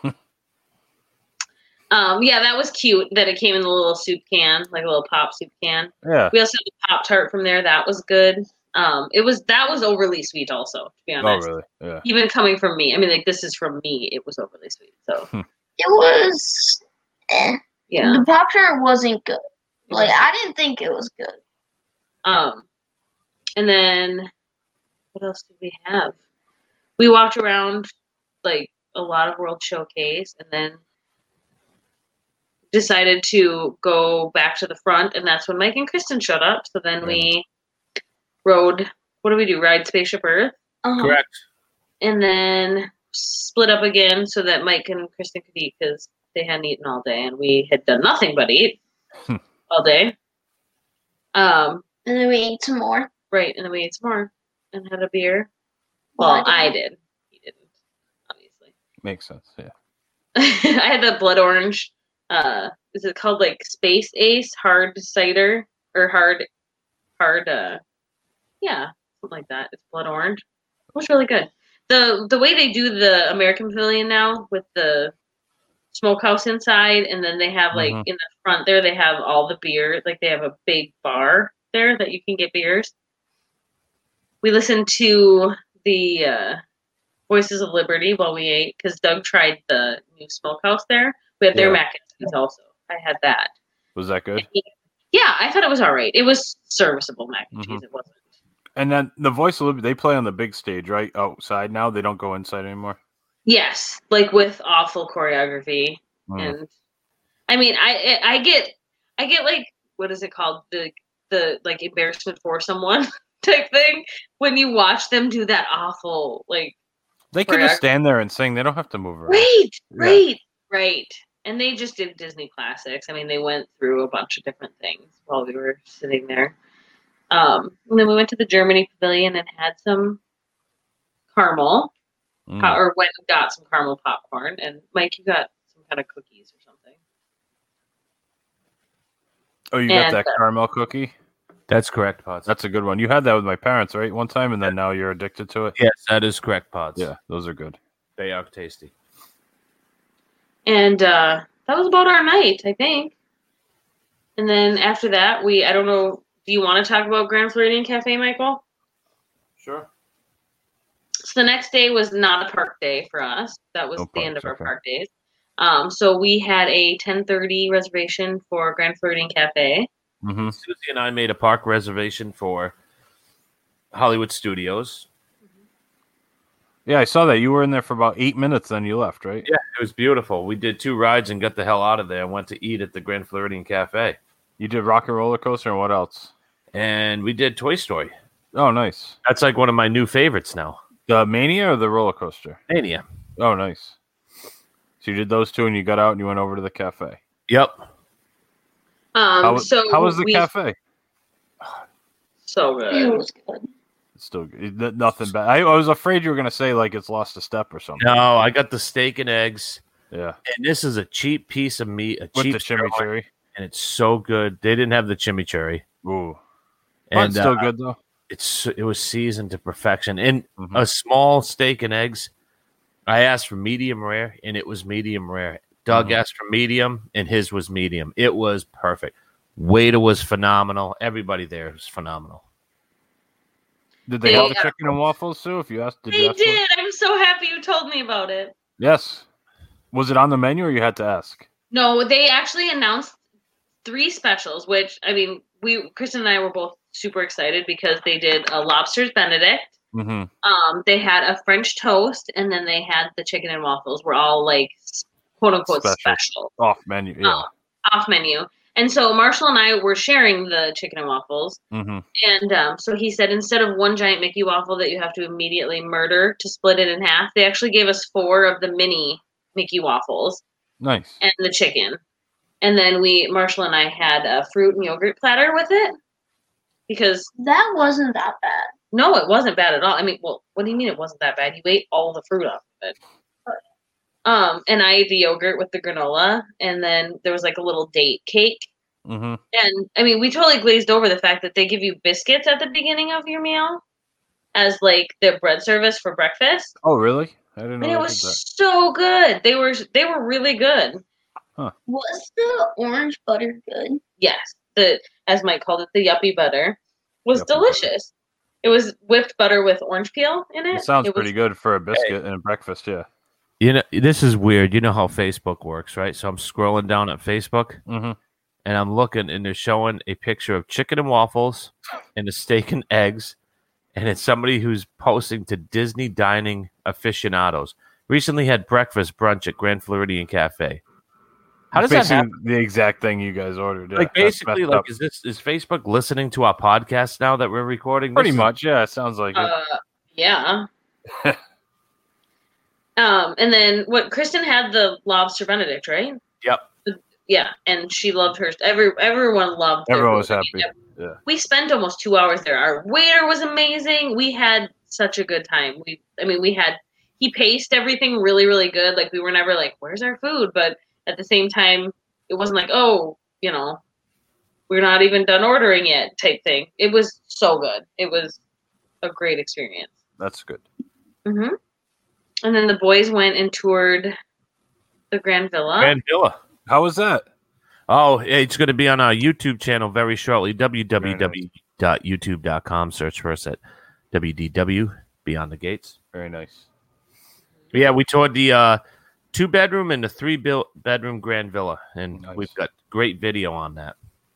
um, yeah, that was cute that it came in the little soup can, like a little pop soup can. Yeah. We also had the Pop Tart from there. That was good. Um, it was that was overly sweet, also. To be Oh, honest, really? Yeah. even coming from me. I mean, like this is from me. It was overly sweet. So It was. Eh. yeah. The Pop Tart wasn't good. Like I didn't think it was good. Um, and then what else did we have? We walked around like a lot of World Showcase, and then decided to go back to the front, and that's when Mike and Kristen showed up. So then we rode. What do we do? Ride Spaceship Earth, Uh-huh. Correct. and then split up again so that Mike and Kristen could eat because they hadn't eaten all day, and we had done nothing but eat all day. Um, And then we ate some more. right, and then we ate some more and had a beer. Well, Well, I I didn't. did. He didn't, obviously. Makes sense. Yeah. I had the blood orange. Uh, is it called like Space Ace hard cider or hard, hard? Uh, yeah, something like that. It's blood orange. It was really good. the The way they do the American Pavilion now with the smokehouse inside, and then they have like Mhm. in the front there they have all the beer. Like they have a big bar there that you can get beers. We listened to the uh, Voices of Liberty while we ate because Doug tried the new smokehouse there. We had their Yeah. mac and cheese also. I had that. Was that good? Yeah, I thought it was all right. It was serviceable mac and Mhm. cheese. It wasn't. And then the Voice of Liberty, they play on the big stage, right? Outside now. They don't go inside anymore. Yes, like with awful choreography, Mm. and I mean, I I get I get like what is it called the the like embarrassment for someone type thing when you watch them do that awful like They can just choreography. stand there and sing. They don't have to move around. Right, Yeah. right, right. And they just did Disney classics. I mean, they went through a bunch of different things while we were sitting there. Um, and then we went to the Germany Pavilion and had some caramel, Mm. po- or went and got some caramel popcorn. And Mike, you got some kind of cookies or something. Oh, you got and, that uh, caramel cookie? That's correct, Pods. That's a good one. You had that with my parents, right? One time, and then now you're addicted to it. Yes, that is correct, Pods. Yeah, those are good. They are tasty. And uh, that was about our night, I think. And then after that, we, I don't know, do you want to talk about Grand Floridian Cafe, Michael? Sure. So the next day was not a park day for us. That was No the end of parks, our okay. park days. Um, so we had a ten thirty reservation for Grand Floridian Cafe. Mm-hmm. Susie and I made a park reservation for Hollywood Studios. Yeah, I saw that. You were in there for about eight minutes, then you left, right? Yeah, it was beautiful. We did two rides and got the hell out of there and went to eat at the Grand Floridian Cafe. You did Rock and Roller Coaster, and what else? And we did Toy Story. Oh, nice. That's like one of my new favorites now. The Mania or the roller coaster? Mania. Oh, nice. So you did those two, and you got out, and you went over to the cafe. Yep. Um, How, was- so how was the we, cafe? So It good. was good. It's still good. N- Nothing bad. I, I was afraid you were gonna say like it's lost a step or something. No, I got the steak and eggs, Yeah. and this is a cheap piece of meat, a With cheap the sirloin, chimichurri. and it's so good. They didn't have the chimichurri, Ooh. and And still uh, good though. it's it was seasoned to perfection. And Mhm. a small steak and eggs, I asked for medium rare, and it was medium rare. Doug Mhm. asked for medium, and his was medium. It was perfect. Waiter was phenomenal. Everybody there was phenomenal. Did they They, have the uh, chicken and waffles too? If you asked, did you They ask for it? did. I'm so happy you told me about it. Yes. Was it on the menu or you had to ask? No, they actually announced three specials, which I mean, we Kristen and I were both super excited because they did a lobster's Benedict. Mm-hmm. Um, they had a French toast, and then they had the chicken and waffles. Were all like quote unquote Special. special, Off menu. Yeah. um, off menu. And so Marshall and I were sharing the chicken and waffles, Mm-hmm. and um, so he said instead of one giant Mickey waffle that you have to immediately murder to split it in half, they actually gave us four of the mini Mickey waffles Nice. and the chicken. And then we, Marshall and I, had a fruit and yogurt platter with it because That wasn't that bad. no, it wasn't bad at all. I mean, well, what do you mean it wasn't that bad? You ate all the fruit off of it. Um, and I ate the yogurt with the granola, and then there was like a little date cake. Mm-hmm. And I mean, we totally glazed over the fact that they give you biscuits at the beginning of your meal as like their bread service for breakfast. Oh, really? I didn't know And they it did was that. so good. They were they were really good. Was the orange butter good? Yes, the as Mike called it, the yuppie butter was Yuppie butter. delicious. It was whipped butter with orange peel in it. It sounds It was- pretty good for a biscuit and a breakfast. Yeah. You know, this is weird. You know how Facebook works, right? So I'm scrolling down at Facebook, Mm-hmm. and I'm looking, and they're showing a picture of chicken and waffles and a steak and eggs, and it's somebody who's posting to Disney Dining Aficionados. Recently had breakfast brunch at Grand Floridian Cafe. How does that Basically happen? The exact thing you guys ordered. Yeah. Like That's basically, messed like up. is this is Facebook listening to our podcast now that we're recording? Pretty This is- much. Yeah. It sounds like it. Uh, yeah. um, and then what? Kristen had the lobster Benedict, right? Yep. Yeah, and she loved hers. Every everyone loved. their Everyone was food. happy. Yeah. We spent almost two hours there. Our waiter was amazing. We had such a good time. We, I mean, we had. He paced everything really, really good. Like we were never like, "Where's our food?" But at the same time, it wasn't like, "Oh, you know, we're not even done ordering yet," type thing. It was so good. It was a great experience. That's good. hmm And then the boys went and toured the Grand Villa. Grand Villa. How was that? Oh, it's going to be on our YouTube channel very shortly. w w w dot youtube dot com. Search for us at W D W Beyond the Gates. Very nice. But yeah, we toured the uh, two bedroom and the three built bedroom Grand Villa, and Nice. we've got great video on that.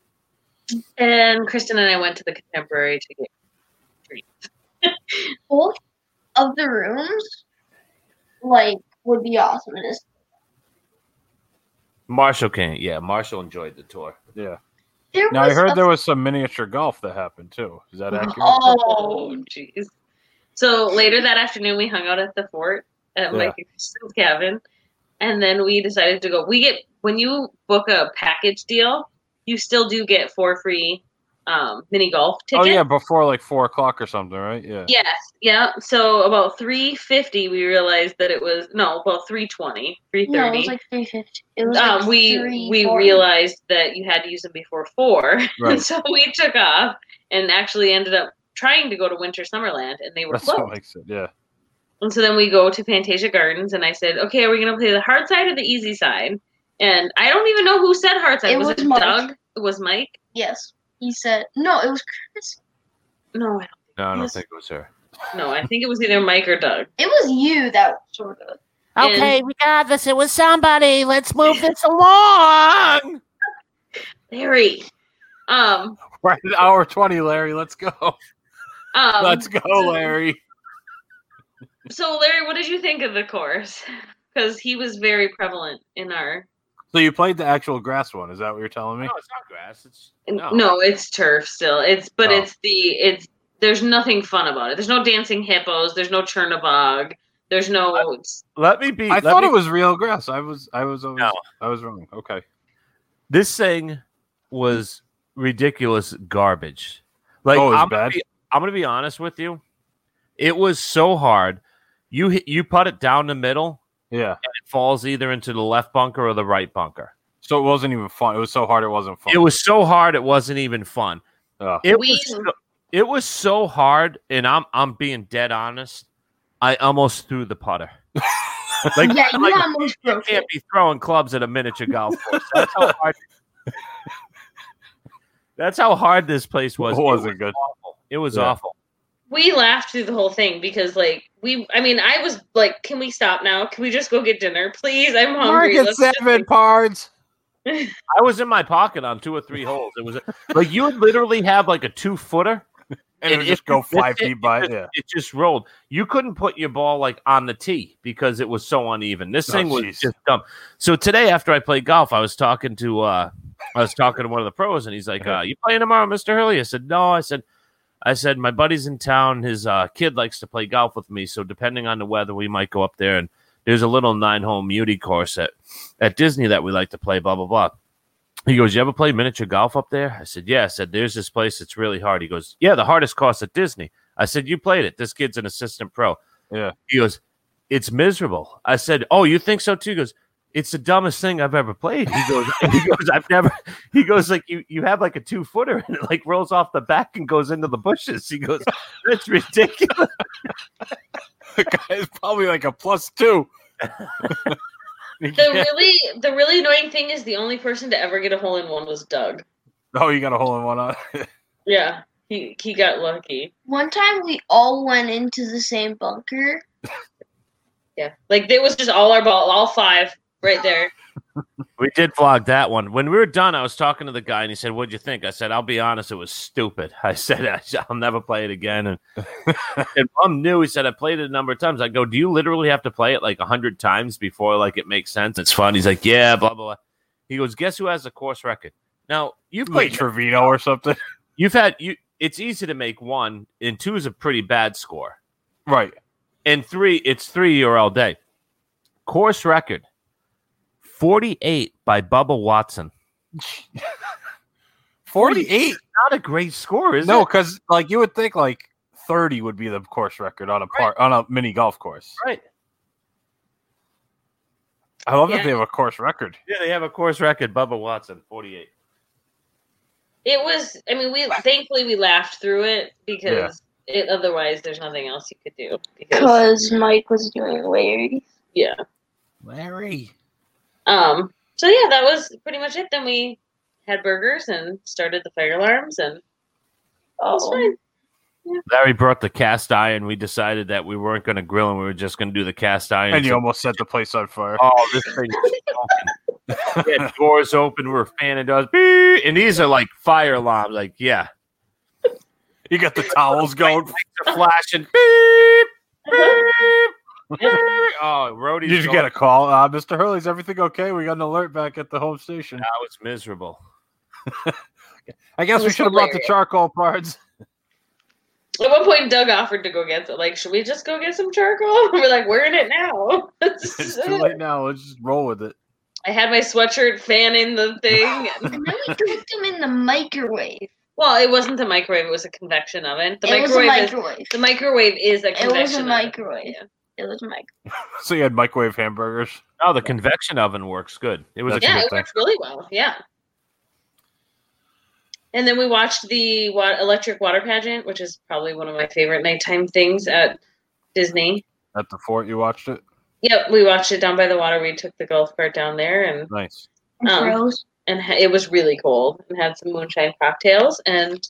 And Kristen and I went to the Contemporary to get drinks. Both of the rooms, like, would be awesome. It is. Marshall can't. Yeah, Marshall enjoyed the tour. Yeah. There Now I was heard a- there was some miniature golf that happened too. Is that accurate? Oh, jeez. So later that afternoon, we hung out at the fort at Yeah. Mike and Kristen's cabin, and then we decided to go. We get when you book a package deal, you still do get four free um, mini golf Oh tickets. yeah, before like four o'clock or something, right? Yeah. Yes, yeah. So about three fifty, we realized that it was no, about three twenty, three No, it thirty. was like three fifty. It was um, like we three we forty. realized that you had to use them before four, Right. and so we took off and actually ended up trying to go to Winter Summerland, and they were That's closed. what makes it. Yeah. And so then we go to Fantasia Gardens, and I said, "Okay, are we going to play the hard side or the easy side?" And I don't even know who said hard side. It was, was it Mike. Doug? It was Mike? Yes, he said. No, it was Chris. No, I No, I don't Yes. think it was her. don't know. I think it was either Mike or Doug. It was you that sort of. Okay, we got this. It was somebody. Let's move this along. Larry. Um. We're at an hour twenty, Larry. Let's go. um Let's go, Larry. So, Larry, what did you think of the course? Because he was very prevalent in our. So you played the actual grass one? Is that what you're telling me? No, it's not grass. It's No, no. it's turf still. It's but Oh. it's the it's. There's nothing fun about it. There's no dancing hippos. There's no Chernobog. There's no. Let me be. I let thought me- it was real grass. I was. I was. Always, No. I was wrong. Okay. This thing was ridiculous garbage. Like Oh, it was I'm gonna bad? be, I'm gonna be honest with you. It was so hard. You hit, you put it down the middle, Yeah. and it falls either into the left bunker or the right bunker. So it wasn't even fun. It was so hard it wasn't fun. It was so hard it wasn't even fun. Oh. It We- was so, it was so hard, and I'm I'm being dead honest. I almost threw the putter. Like, Yeah, you like, almost you broke can't it. be throwing clubs at a miniature golf course. That's how hard. That's how hard this place was. It wasn't was good. Awful. It was Yeah. awful. We laughed through the whole thing because, like, we. I mean, I was like, "Can we stop now? Can we just go get dinner, please? I'm hungry." Market Let's just, seven like- pards. I was in my pocket on two or three holes. It was like you would literally have like a two footer, And it would if just go you missed five it, feet it by. just- Yeah. It just rolled. You couldn't put your ball like on the tee because it was so uneven. This Oh, thing was jeez. just dumb. So today, after I played golf, I was talking to uh, I was talking to one of the pros, and he's like, uh, "You playing tomorrow, Mister Hurley?" I said, "No." I said, "I said my buddy's in town. His uh, kid likes to play golf with me. So depending on the weather, we might go up there. And there's a little nine-hole Muti course at at Disney that we like to play. Blah blah blah." He goes, "You ever play miniature golf up there?" I said, "Yeah." I said, "There's this place that's really hard." He goes, "Yeah, the hardest course at Disney." I said, "You played it. This kid's an assistant pro." Yeah. He goes, "It's miserable." I said, "Oh, you think so too?" He goes, "It's the dumbest thing I've ever played." He goes, he goes, "I've never." He goes, "Like you, you have like a two footer and it like rolls off the back and goes into the bushes." He goes, "That's ridiculous." The guy's probably like a plus two. The really, the really annoying thing is the only person to ever get a hole in one was Doug. Oh, you got a hole in one on. Yeah, he he got lucky. One time we all went into the same bunker. Yeah, like it was just all our ball, all five right there. We did vlog that one. When we were done, I was talking to the guy, and he said, "What'd you think?" I said, "I'll be honest, it was stupid." I said, "I'll never play it again." And, and Mom knew. He said, "I played it a number of times." I go, "Do you literally have to play it like a hundred times before like it makes sense? It's fun." He's like, "Yeah, blah blah blah." He goes, "Guess who has the course record?" Now you've Like played. Trevino or something. You've had you. It's easy to make one, and two is a pretty bad score. Right. And three, it's three you're all day. Course record. forty-eight by Bubba Watson. forty-eight. Not a great score, is No, it? because like you would think like thirty would be the course record on a part on a mini golf course. Right. I love that Yeah. they have a course record. Yeah, they have a course record. Bubba Watson, forty-eight. It was. I mean, we thankfully we laughed through it because it, otherwise there's nothing else you could do. Because Because Mike was doing Larry. yeah. Larry. Um. So yeah, that was pretty much it. Then we had burgers and started the fire alarms, and it was Oh, fine. Larry brought the cast iron. We decided that we weren't going to grill and we were just going to do the cast iron. And you So- almost set the place on fire. oh, this thing is smoking. We had doors open. We were fanning doors. Beep, and these are like fire alarms. Like, yeah. You got the towels going. Lights are flashing. Beep, beep, beep. Oh, Rhodey's Did you going- get a call? Uh, Mister Hurley's everything okay? We got an alert back at the home station. That was miserable. I guess It we was should have brought the hilarious. charcoal parts. At one point, Doug offered to go get some. Like, should we just go get some charcoal? We're like, we're in it now. It's too late now. Let's just roll with it. I had my sweatshirt fanning the thing. and then we cooked them in the microwave. Well, it wasn't the microwave; it was a convection oven. The it was a microwave, is, microwave. the microwave is a It convection was a oven. microwave. Yeah. It was a microwave. So you had microwave hamburgers. Oh, the convection oven works good. It was That's a Yeah, good it thing. worked really well. Yeah. And then we watched the wa- electric water pageant, which is probably one of my favorite nighttime things at Disney. At the fort, you watched it? Yep, we watched it down by the water. We took the golf cart down there, and Nice. Um, Froze. and ha- it was really cold, and had some moonshine cocktails, and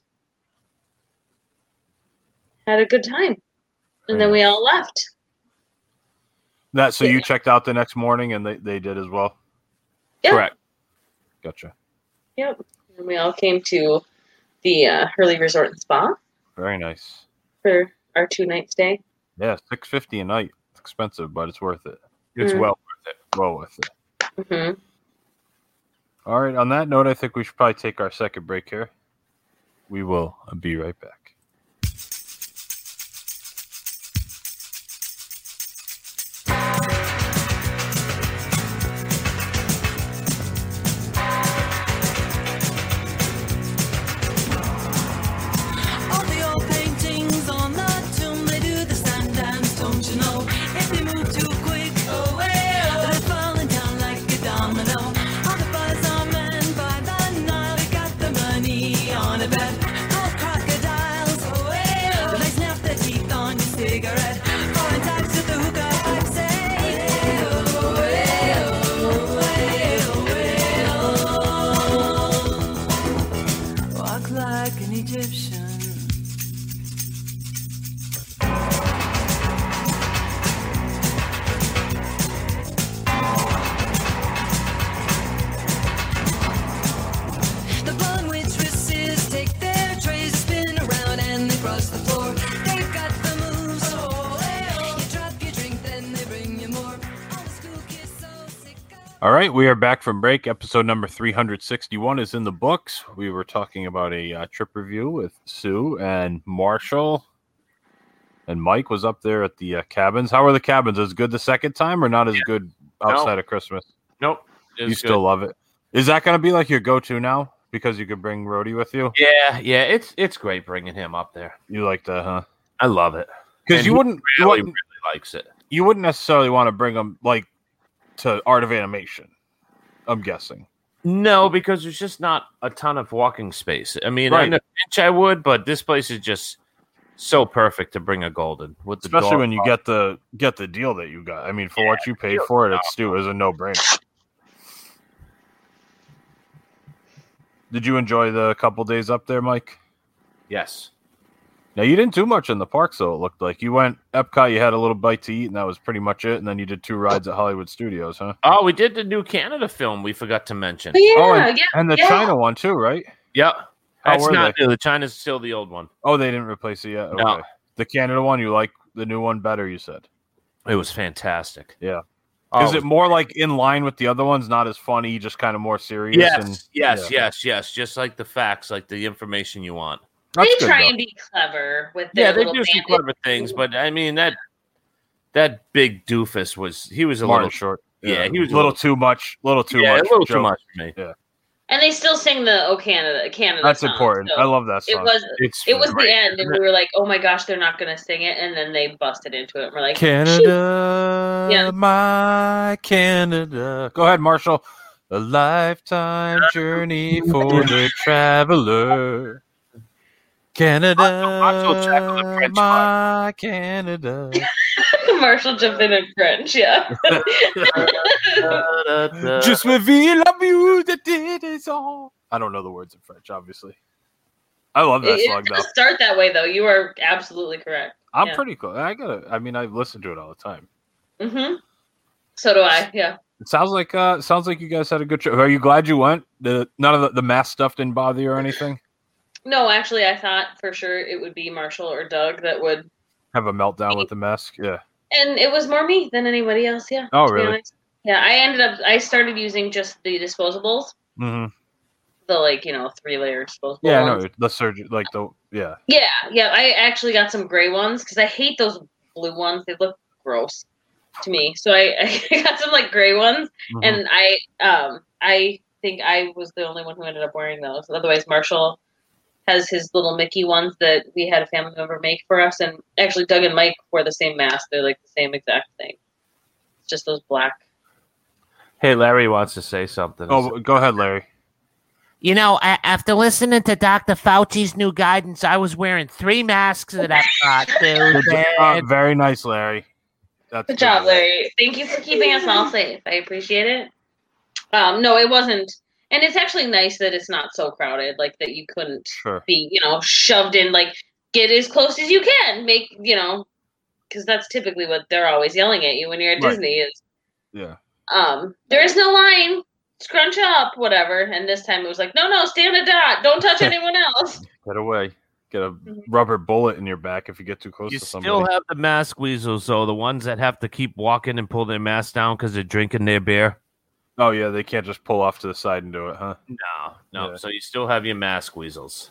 had a good time. And then we all left. That so you Yeah. checked out the next morning and they, they did as well? Yep. correct. Gotcha. Yep. And we all came to the uh, Hurley Resort and Spa Very nice. for our two night stay. Yeah, six fifty a night. It's expensive, but it's worth it. It's Mm. well worth it. Well worth it. hmm All right. On that note, I think we should probably take our second break here. We will be right back. All right, we are back from break. Episode number three hundred sixty-one is in the books. We were talking about a uh, trip review with Sue and Marshall, and Mike was up there at the uh, cabins. How are the cabins? As good the second time or not as yeah. good outside nope. of Christmas? Nope. You good. still love it. Is that going to be like your go-to now because you could bring Rhodey with you? Yeah, yeah. It's it's great bringing him up there. You like that, huh? I love it. Because you wouldn't really, you wouldn't, really likes it. You wouldn't necessarily want to bring him like to Art of Animation, I'm guessing. No, because there's just not a ton of walking space. I mean, right. in a pinch I would, but this place is just so perfect to bring a golden with the especially dog when you park. get the get the deal that you got. I mean, for yeah, what you paid for it, it's Stu is a no brainer. Did you enjoy the couple days up there, Mike? Yes. Now you didn't do much in the park, so it looked like you went Epcot. You had a little bite to eat, and that was pretty much it. And then you did two rides at Hollywood Studios, huh? Oh, we did the new Canada film. We forgot to mention. Yeah, oh, and, yeah, and the yeah. China one too, right? Yep. How That's were not they? new. The China's still the old one. Oh, they didn't replace it yet. Okay. No. The Canada one, you like the new one better? You said. It was fantastic. Yeah. Oh, Is it more like in line with the other ones? Not as funny, just kind of more serious. Yes, and, yes, yeah. yes, yes. Just like the facts, like the information you want. They That's good, try though. and be clever with their Yeah, they little do some bandit- clever things, but I mean that that big doofus was he was a Martin little Short. Yeah, he was a little too much. Little too yeah, much. a little joke. too much for me. Yeah, And they still sing the "Oh Canada, Canada." that's song, important. so I love that It song. was It's it was great. the end, and we were like, "Oh my gosh, they're not going to sing it," and then they busted into it. And we're like, "Shoot." Canada, Yeah. my Canada. Go ahead, Marshall. A lifetime journey for the traveler. Canada, Marshall chocolate French my Canada. Marshall jumped in in French, yeah. Just reveal la vue that it is all. I don't know the words in French, obviously. I love that It, song, it though. does start that way, though. You are absolutely correct. I'm yeah. pretty cool. I gotta. I mean, I listen to it all the time. Mm-hmm. So do I. Yeah. It sounds like uh, sounds like you guys had a good trip. Are you glad you went? The none of the, the mask stuff didn't bother you or anything. No, actually, I thought for sure it would be Marshall or Doug that would, Have a meltdown with the mask. Yeah. and it was more me than anybody else. Yeah. Oh, to be really? honest. Yeah, I ended up. I started using just the disposables, Mm-hmm. the like you know three layer disposable. Yeah, ones. no, the surgery, like the yeah. Yeah, yeah. I actually got some gray ones because I hate those blue ones. They look gross to me. So I, I got some like gray ones, Mhm. and I um I think I was the only one who ended up wearing those. Otherwise, Marshall has his little Mickey ones that we had a family member make for us, and actually Doug and Mike wear the same mask. They're like the same exact thing. It's just those black. Hey, Larry wants to say something. Oh, go ahead, Larry. You know, a- after listening to Doctor Fauci's new guidance, I was wearing three masks at Epcot, Good dude. job. Very nice, Larry. That's Good job, Larry. Thank you for keeping us all safe. I appreciate it. Um, no, it wasn't. And it's actually nice that it's not so crowded, like that you couldn't Sure. be, you know, shoved in, like, get as close as you can. Make, you know, because that's typically what they're always yelling at you when you're at Right. Disney is, Yeah. um, there is no line, scrunch up, whatever. And this time it was like, no, no, stay on a dot. Don't touch anyone else. Get away. Get a rubber bullet in your back if you get too close You to somebody. still have the mask weasels, though, the ones that have to keep walking and pull their mask down because they're drinking their beer. Oh yeah, they can't just pull off to the side and do it, huh? No, no. Yeah. So you still have your mask weasels.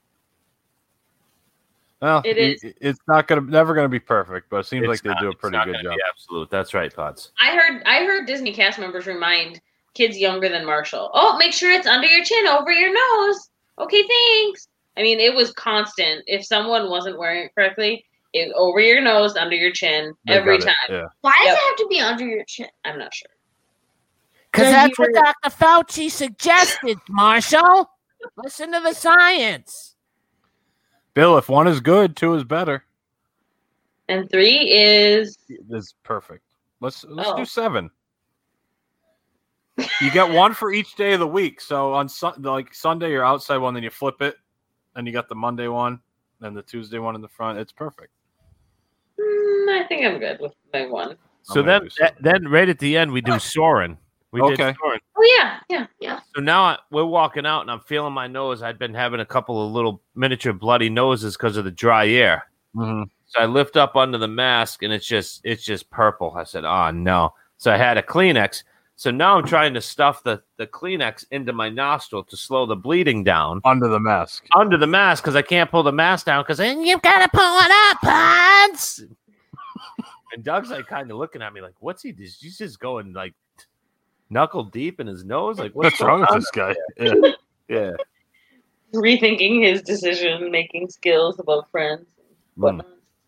Well, It you- is- it's not gonna never gonna be perfect, but it seems It's like they not- do a it's pretty not good gonna job. be absolute. That's right, Pots. I heard I heard Disney cast members remind kids younger than Marshall, oh, make sure it's under your chin, over your nose. Okay, thanks. I mean, it was constant. If someone wasn't wearing it correctly, it over your nose, under your chin, They every got time. it, Yeah. Why does Yep. it have to be under your chin? I'm not sure. Because Doug, that's you what were- Doctor Fauci suggested, Marshall. Listen to the science. Bill, if one is good, two is better. And three is That's perfect. Let's let's Oh. do seven. You get one for each day of the week. So on sun, like Sunday, you're outside one, then you flip it, and you got the Monday one, and the Tuesday one in the front. It's perfect. mm, I think I'm good with my one. So I'm gonna then, do that, something. then right at the end, we do Soren. We Okay. did Soren. Oh yeah, yeah, yeah. So now I, we're walking out, and I'm feeling my nose. I'd been having a couple of little miniature bloody noses because of the dry air. Mhm. So I lift up under the mask, and it's just it's just purple. I said, "Oh no!" So I had a Kleenex. So now I'm trying to stuff the, the Kleenex into my nostril to slow the bleeding down. Under the mask. Under the mask, because I can't pull the mask down because you've got to pull it up, Hans. And Doug's like kind of looking at me like, what's he? He's just going like knuckle deep in his nose. Like, what's What's wrong with this guy? Yeah. Yeah. Rethinking his decision-making skills about friends. Mm.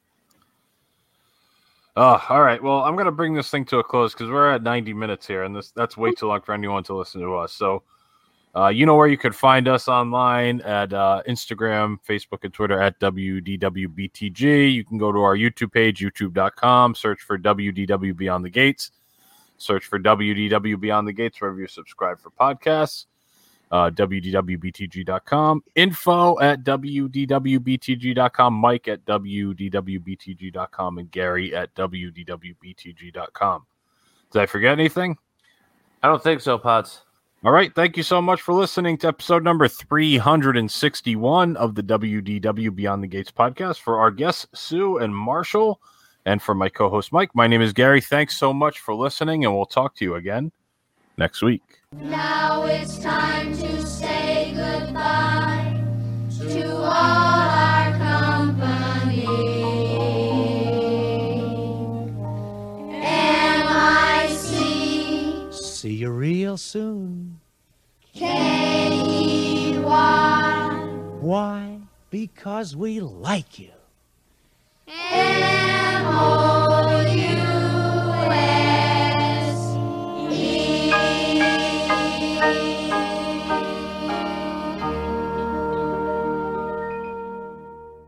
Oh, all right. Well, I'm going to bring this thing to a close because we're at ninety minutes here, and this that's way too long for anyone to listen to us. So, uh, you know where you could find us online at uh, Instagram, Facebook, and Twitter at W D W B T G. You can go to our YouTube page, youtube dot com, search for W D W Beyond the Gates. Search for W D W Beyond the Gates wherever you subscribe for podcasts. Uh, W D W B T G dot com, info at W D W B T G dot com, Mike at W D W B T G dot com, and Gary at W D W B T G dot com. Did I forget anything? I don't think so, Pots. All right. Thank you so much for listening to episode number three hundred sixty-one of the W D W Beyond the Gates podcast. For our guests, Sue and Marshall, and for my co-host, Mike, my name is Gary. Thanks so much for listening, and we'll talk to you again next week. Now it's time to say goodbye to all our company. M I C See you real soon. K E Y Why? Because we like you. M O